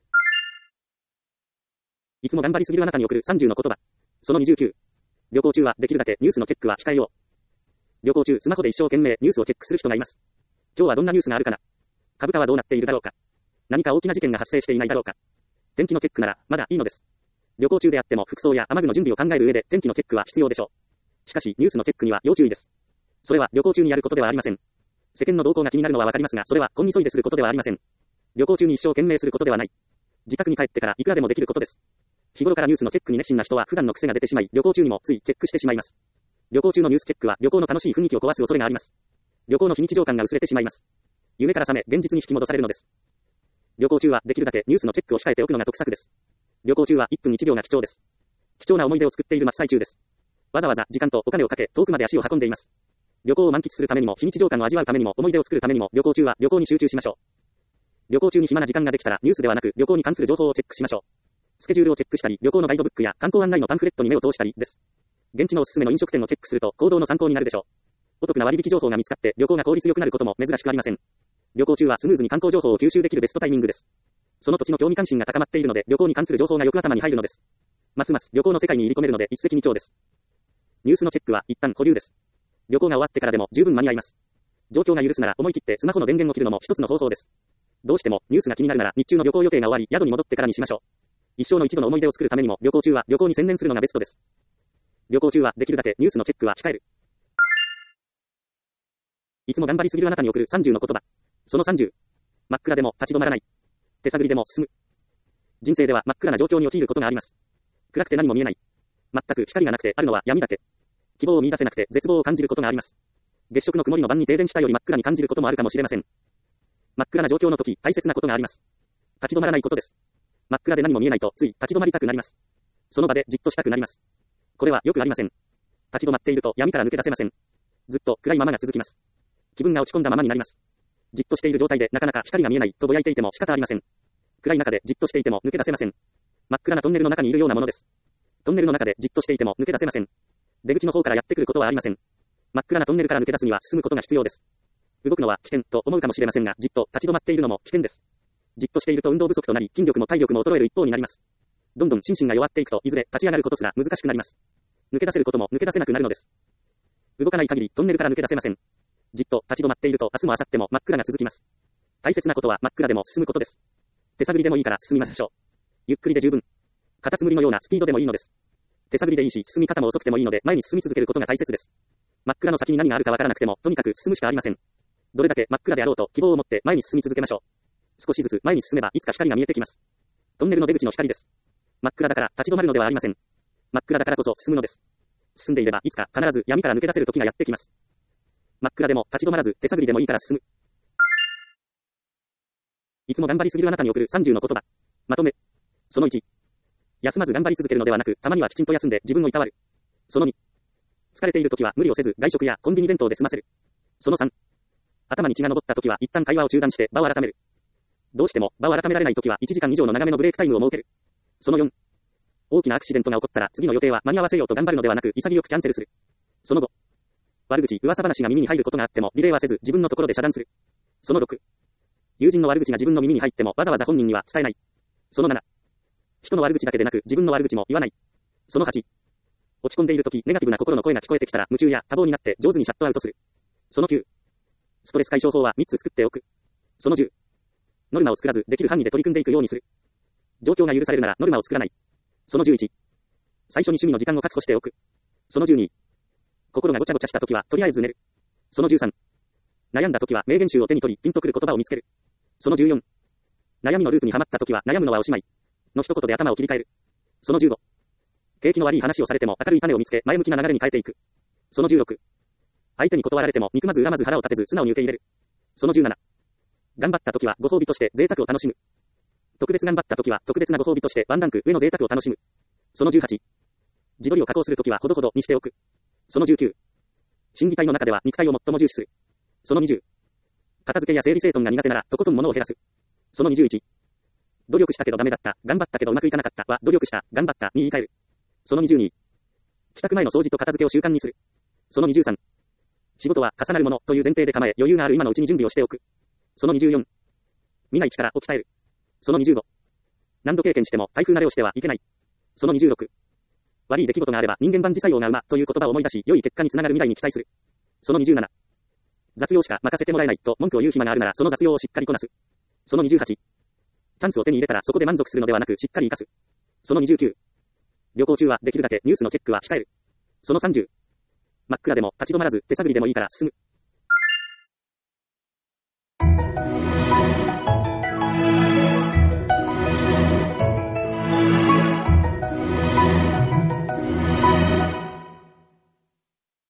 いつも頑張りすぎるあなたに送る30の言葉。その29。旅行中はできるだけニュースのチェックは控えよう。 旅行中、スマホで一生懸命ニュースをチェックする人がいます。今日はどんなニュースがあるかな。株価はどうなっているだろうか。何か大きな事件が発生していないだろうか。天気のチェックなら、まだいいのです。旅行中であっても服装や雨具の準備を考える上で天気のチェックは必要でしょう。しかし、ニュースのチェックには要注意です。それは旅行中にやることではありません。世間の動向が気になるのはわかりますが、それは根急いですることではありません。旅行中に一生懸命することではない。自宅に帰ってからいくらでもできることです。日頃からニュースのチェックに熱心な人は普段の癖が出てしまい、旅行中にもついチェックしてしまいます。旅行中のニュースチェックは旅行の楽しい雰囲気を壊す恐れがあります。旅行の非日常感が薄れてしまいます。夢から覚め、現実に引き戻されるのです。旅行中はできるだけニュースのチェックを控えておくのが得策です。旅行中は1分1秒が貴重です。貴重な思い出を作っている真っ最中です。わざわざ時間とお金をかけ、遠くまで足を運んでいます。旅行を満喫するためにも、非日常感を味わうためにも、思い出を作るためにも、旅行中は旅行に集中しましょう。旅行中に暇な時間ができたら、ニュースではなく、旅行に関する情報をチェックしましょう。スケジュールをチェックしたり、旅行のガイドブックや観光案内のパンフレットに目を通したりです。現地のおすすめの飲食店をチェックすると、行動の参考になるでしょう。お得な割引情報が見つかって、旅行が効率よくなることも珍しくありません。旅行中はスムーズに観光情報を吸収できるベストタイミングです。その土地の興味関心が高まっているので、旅行に関する情報がよく頭に入るのです。ますます旅行の世界に入り込めるので一石二鳥です。ニュースのチェックは一旦保留です。旅行が終わってからでも十分間に合います。状況が許すなら思い切ってスマホの電源を切るのも一つの方法です。どうしてもニュースが気になるなら日中の旅行予定が終わり宿に戻ってからにしましょう。一生の一度の思い出を作るためにも旅行中は旅行に専念するのがベストです。旅行中はできるだけニュースのチェックは控える。いつも頑張りすぎるあなたに送る30の言葉。その30。真っ暗でも立ち止まらない。手探りでも進む。人生では真っ暗な状況に陥ることがあります。暗くて何も見えない。全く光がなくてあるのは闇だけ。希望を見出せなくて絶望を感じることがあります。月食の曇りの晩に停電したより真っ暗に感じることもあるかもしれません。真っ暗な状況の時、大切なことがあります。立ち止まらないことです。真っ暗で何も見えないとつい立ち止まりたくなります。その場でじっとしたくなります。これはよくありません。立ち止まっていると闇から抜け出せません。ずっと暗いままが続きます。気分が落ち込んだままになります。じっとしている状態でなかなか光が見えないとぼやいていても仕方ありません。暗い中でじっとしていても抜け出せません。真っ暗なトンネルの中にいるようなものです。トンネルの中でじっとしていても抜け出せません。出口の方からやってくることはありません。真っ暗なトンネルから抜け出すには進むことが必要です。動くのは危険と思うかもしれませんが、じっと立ち止まっているのも危険です。じっとしていると運動不足となり、筋力も体力も衰える一方になります。どんどん心身が弱っていくと、いずれ立ち上がることすら難しくなります。抜け出せることも抜け出せなくなるのです。動かない限りトンネルから抜け出せません。じっと立ち止まっていると明日も明後日も真っ暗が続きます。大切なことは真っ暗でも進むことです。手探りでもいいから進みましょう。ゆっくりで十分。カタツムリのようなスピードでもいいのです。手探りでいいし、進み方も遅くてもいいので、前に進み続けることが大切です。真っ暗の先に何があるかわからなくても、とにかく進むしかありません。どれだけ真っ暗であろうと希望を持って前に進み続けましょう。少しずつ前に進めばいつか光が見えてきます。トンネルの出口の光です。真っ暗だから立ち止まるのではありません。真っ暗だからこそ進むのです。進んでいればいつか必ず闇から抜け出せる時がやってきます。真っ暗でも立ち止まらず手探りでもいいから進む。いつも頑張りすぎるあなたに送る30の言葉。まとめ。その1。休まず頑張り続けるのではなく、たまにはきちんと休んで自分をいたわる。その2。疲れている時は無理をせず外食やコンビニ弁当で済ませる。その3。頭に血が上った時は一旦会話を中断して場を改める。どうしても場を改められない時は1時間以上の長めのブレイクタイムを設ける。その4。大きなアクシデントが起こったら次の予定は間に合わせようと頑張るのではなく潔くキャンセルする。その5。悪口、噂話が耳に入ることがあってもリレーはせず自分のところで遮断する。その6。友人の悪口が自分の耳に入ってもわざわざ本人には伝えない。その7。人の悪口だけでなく自分の悪口も言わない。その8。落ち込んでいるときネガティブな心の声が聞こえてきたら夢中や多忙になって上手にシャットアウトする。その9。ストレス解消法は3つ作っておく。その10。ノルマを作らずできる範囲で取り組んでいくようにする。状況が許されるならノルマを作らない。その11。最初に趣味の時間を確保しておく。その12。心がごちゃごちゃしたときはとりあえず寝る。その13。悩んだときは名言集を手に取りピンとくる言葉を見つける。その14。悩みのループにはまったときは悩むのはおしまい。の一言で頭を切り替える。その15。景気の悪い話をされても明るい種を見つけ前向きな流れに変えていく。その16。相手に断られても憎まず恨まず腹を立てず素直に受け入れる。その17。頑張ったときはご褒美として贅沢を楽しむ。特別頑張ったときは特別なご褒美としてワンランク上の贅沢を楽しむ。その18。自撮りを加工するときはほどほどにしておく。その19。心技体の中では肉体を最も重視する。その20。片付けや整理整頓が苦手ならとことん物を減らす。その21。努力したけどダメだった、頑張ったけどうまくいかなかったは努力した、頑張ったに言い換える。その22。帰宅前の掃除と片付けを習慣にする。その23。仕事は重なるものという前提で構え余裕がある今のうちに準備をしておく。その24。見ない力を鍛える。その25。何度経験しても台風慣れをしてはいけない。その26。悪い出来事があれば人間万事作用が馬という言葉を思い出し良い結果につながる未来に期待する。 その27。雑用しか任せてもらえないと文句を言う暇があるならその雑用をしっかりこなす。その28。チャンスを手に入れたらそこで満足するのではなくしっかり活かす。その29。旅行中はできるだけニュースのチェックは控える。その30。真っ暗でも立ち止まらず手探りでもいいから進む。